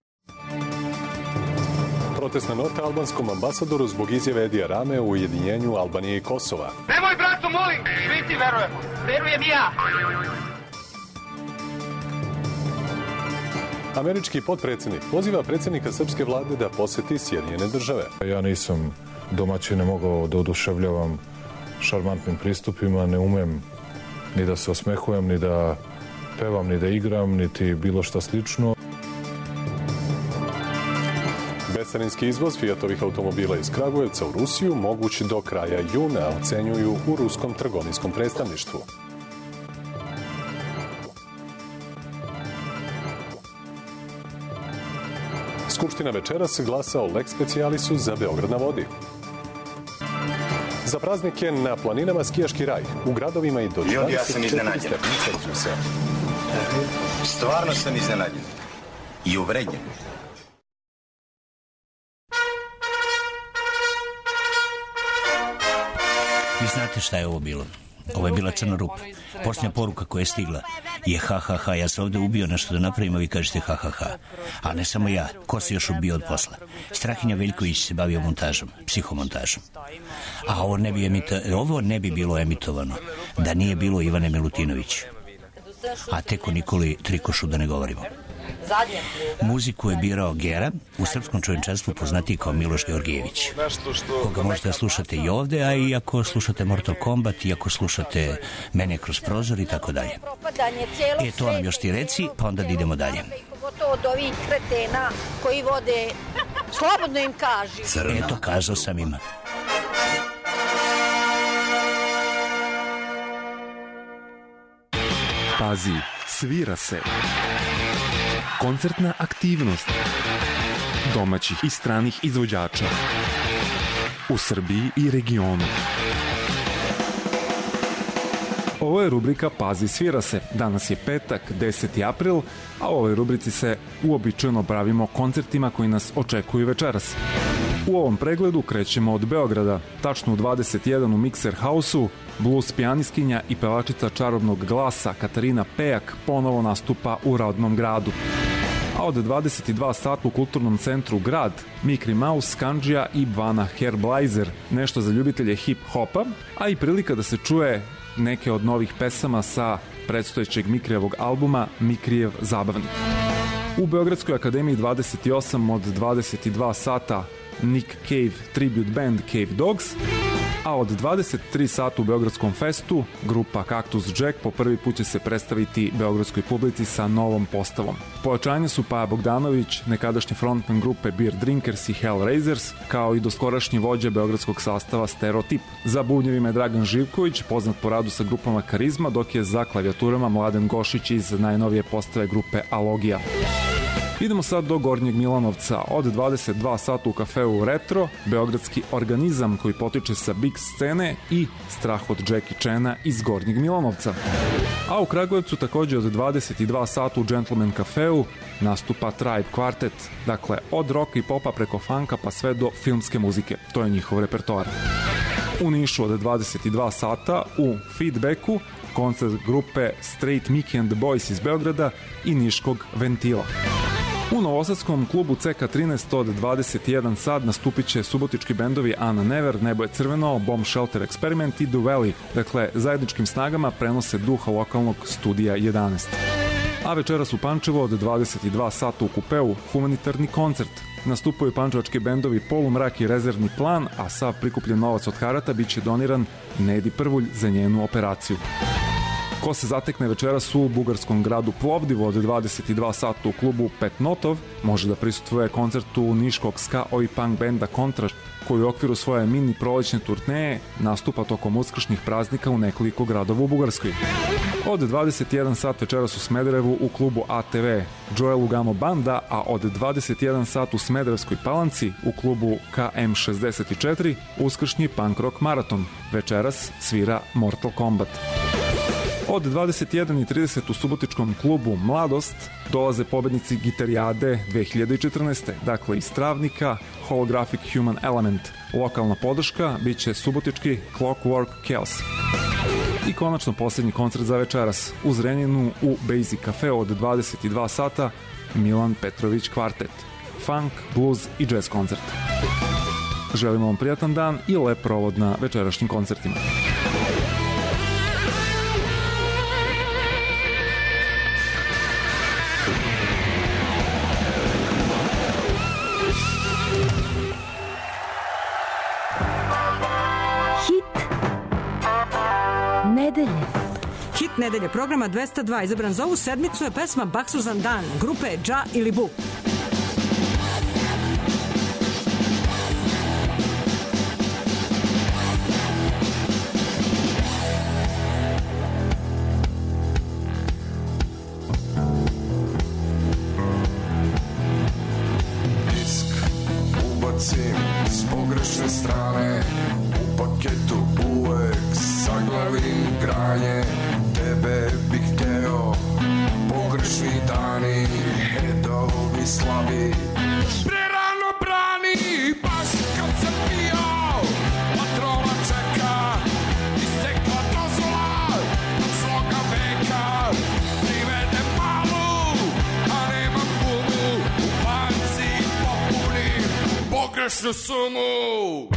Protestna nota albanskom ambasadoru zbog izjave Edija Rame u ujedinjenju Albanije i Kosova. Nemoj, brato, molim! Svi ti verujemo! Verujem i ja! Američki potpredsjednik poziva predsjednika srpske vlade da poseti Sjedinjene države. Ja nisam domaćine mogao da oduševljavam šarmantnim pristupima, ne umem ni da se osmehujem, ni da pevam, ni da igram, niti bilo šta slično. Bescarinski izvoz Fiatovih automobila iz Kragujevca u Rusiju mogući do kraja juna, ocenjuju u ruskom trgovinskom predstavništvu. Skupština večeras glasa o lex specialisu za Beograd na vodi. Za praznike na planinama skijaški raj, u gradovima i do Ljudi, ja sam iznenađen. Stvarno sam iznenađen. I uvrednjen. Vi znate šta je ovo bilo? Ovo je bila crna rupa. Posljednja poruka koja je stigla je ha, ha, ha, ja sam ovde ubio nešto da napravim, a vi kažete ha, ha, ha. A ne samo ja, ko se još ubio od posla? Strahinja Veljković se bavio montažom, psihomontažom. A ovo ne bi, emita, ovo ne bi bilo emitovano da nije bilo Ivane Milutinović. A tek o Nikoli Trikošu da ne govorimo. Muziku je birao Gera, u srpskom čovječanstvu poznatiji kao Miloš Georgijević, koga možete da slušate i ovde, a i ako slušate Mortal Kombat, i ako slušate Mene kroz prozor i tako dalje. E, to nam još ti reci, pa onda da idemo dalje. Pogotovo od ovih kretena koji vode, slobodno im kaži. Eto, kazao sam im. Pazi, svira se. Koncertna aktivnost domaćih i stranih izvođača u Srbiji i regionu. Ovo je rubrika Pazi, svira se. Danas je petak, deseti april, a u ovoj rubrici se uobičajeno bavimo koncertima koji nas očekuju večeras. U ovom pregledu krećemo od Beograda, tačno u dvadeset jedan u Mixer House-u, blues pijaniskinja i pevačica čarobnog glasa Katarina Pejak ponovo nastupa u rodnom gradu. A od dvadeset dva sata u kulturnom centru Grad, Mikri Mouse, Kandžija i Bvana Herblajzer, nešto za ljubitelje hip-hopa, a i prilika da se čuje neke od novih pesama sa predstojećeg Mikrijevog albuma Mikrijev zabavnik. U Beogradskoj akademiji dvadeset osam od dvadeset dva sata Nick Cave tribute band Cave Dogs, a od dvadeset tri sata u Beogradskom festu grupa Cactus Jack po prvi put će se predstaviti beogradskoj publici sa novom postavom. Pojačanje su Paja Bogdanović, nekadašnji frontman grupe Beer Drinkers i Hellraisers, kao i doskorašnji vođa beogradskog sastava Stereotip. Za bubnjevima je Dragan Živković, poznat po radu sa grupama Karizma, dok je za klavijaturama Mladen Gošić iz najnovije postave grupe Alogija. Idemo sad do Gornjeg Milanovca. Od dvadeset dva sata u kafeu Retro, beogradski organizam koji potiče sa big scene i Strah od Jackie Chana iz Gornjeg Milanovca. A u Kragujevcu takođe od dvadeset dva sata u Gentleman kafeu nastupa Tribe Quartet. Dakle, od roka i popa preko funka pa sve do filmske muzike. To je njihov repertoar. U Nišu od dvadeset dva sata u Feedbacku koncert grupe Straight Mickey and the Boys iz Beograda i Niškog Ventila. U novosadskom klubu C K trinaest od dvadeset jedan sat nastupit će subotički bendovi Ana Never, Nebo je crveno, Bomb Shelter Experiment i The Valley. Dakle, zajedničkim snagama prenose duha lokalnog studija jedanaest. A večeras u Pančevo od dvadeset dva sata u Kupeu humanitarni koncert. Nastupaju pančevački bendovi Polumrak i Rezervni plan, a sav prikupljen novac od karata biće doniran Nedi Prvulj za njenu operaciju. Ko se zatekne večeras u bugarskom gradu Plovdiv od dvadeset dva sata u klubu Petnotov, može da prisustvuje koncertu niškog ska oi punk benda Kontra, koji u okviru svoje mini prolećne turneje nastupa tokom uskršnjih praznika u nekoliko gradova u Bugarskoj. Od dvadeset jedan sat večeras u Smederevu u klubu A T V Joe Lugano Banda, a od dvadeset jedan sat u Smederevskoj Palanci u klubu K M šezdeset četiri uskršnji punk rock maraton. Večeras svira Mortal Kombat. Od dvadeset jedan i trideset u subotičkom klubu Mladost dolaze pobednici Gitarijade dve hiljade četrnaeste. Dakle, iz Travnika Holographic Human Element. Lokalna podrška biće subotički Clockwork Chaos. I konačno posljednji koncert za večeras u Zrenjaninu u Basic Cafe od dvadeset dva sata Milan Petrović kvartet. Funk, blues i jazz koncert. Želimo vam prijatan dan i lep provod na večerašnjim koncertima. Nedelje. Hit nedelje programa dvesta dva izabran za ovu sedmicu je pesma Baksuzan dan grupe Dža ili Bu. Disk ubacim s pogrešne strane, u paketu uvek saglavim granje, tebe bih hteo, pogrešni dani, hedovi slabi. Prerano brani, baš kad sam pio, patrola čeka, istekla dozvola, od svoga veka, privedem malu, a nemam gumu, u banci popunim, pogrešnu sumu.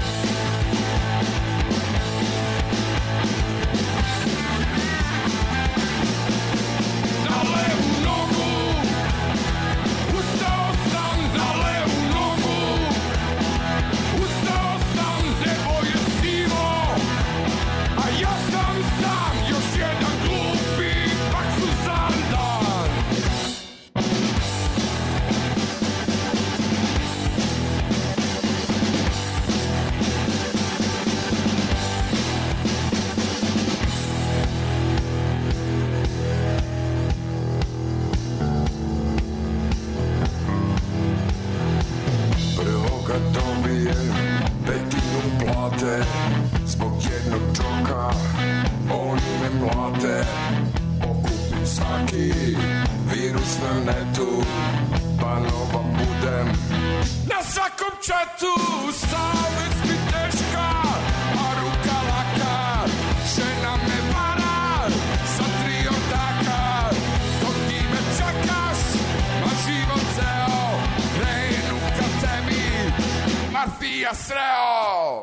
Zbog jednog čoka oni me mlate, okupim svaki virus na netu, pa nova budem na svakom četu. Savest mi teška, a ruka laka, žena me vara sa tri ortaka. Dok ti me čekaš, ma život ceo, krenu ka tebi, mafija sreo.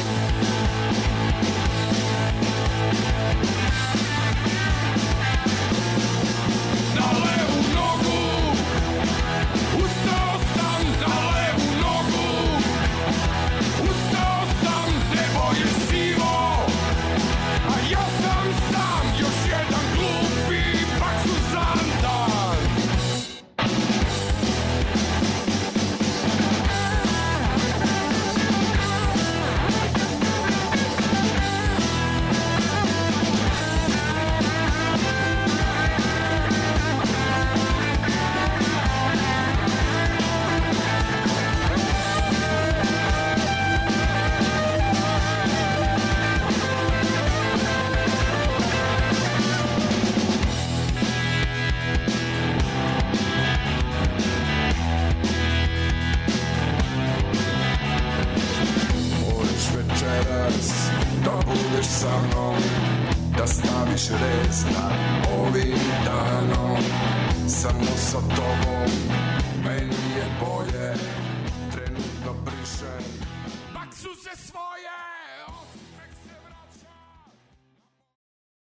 Sa mnom, da staviš rez nad ovim danom, samo sa tobom me boje trenutno briše. Baksu se svoj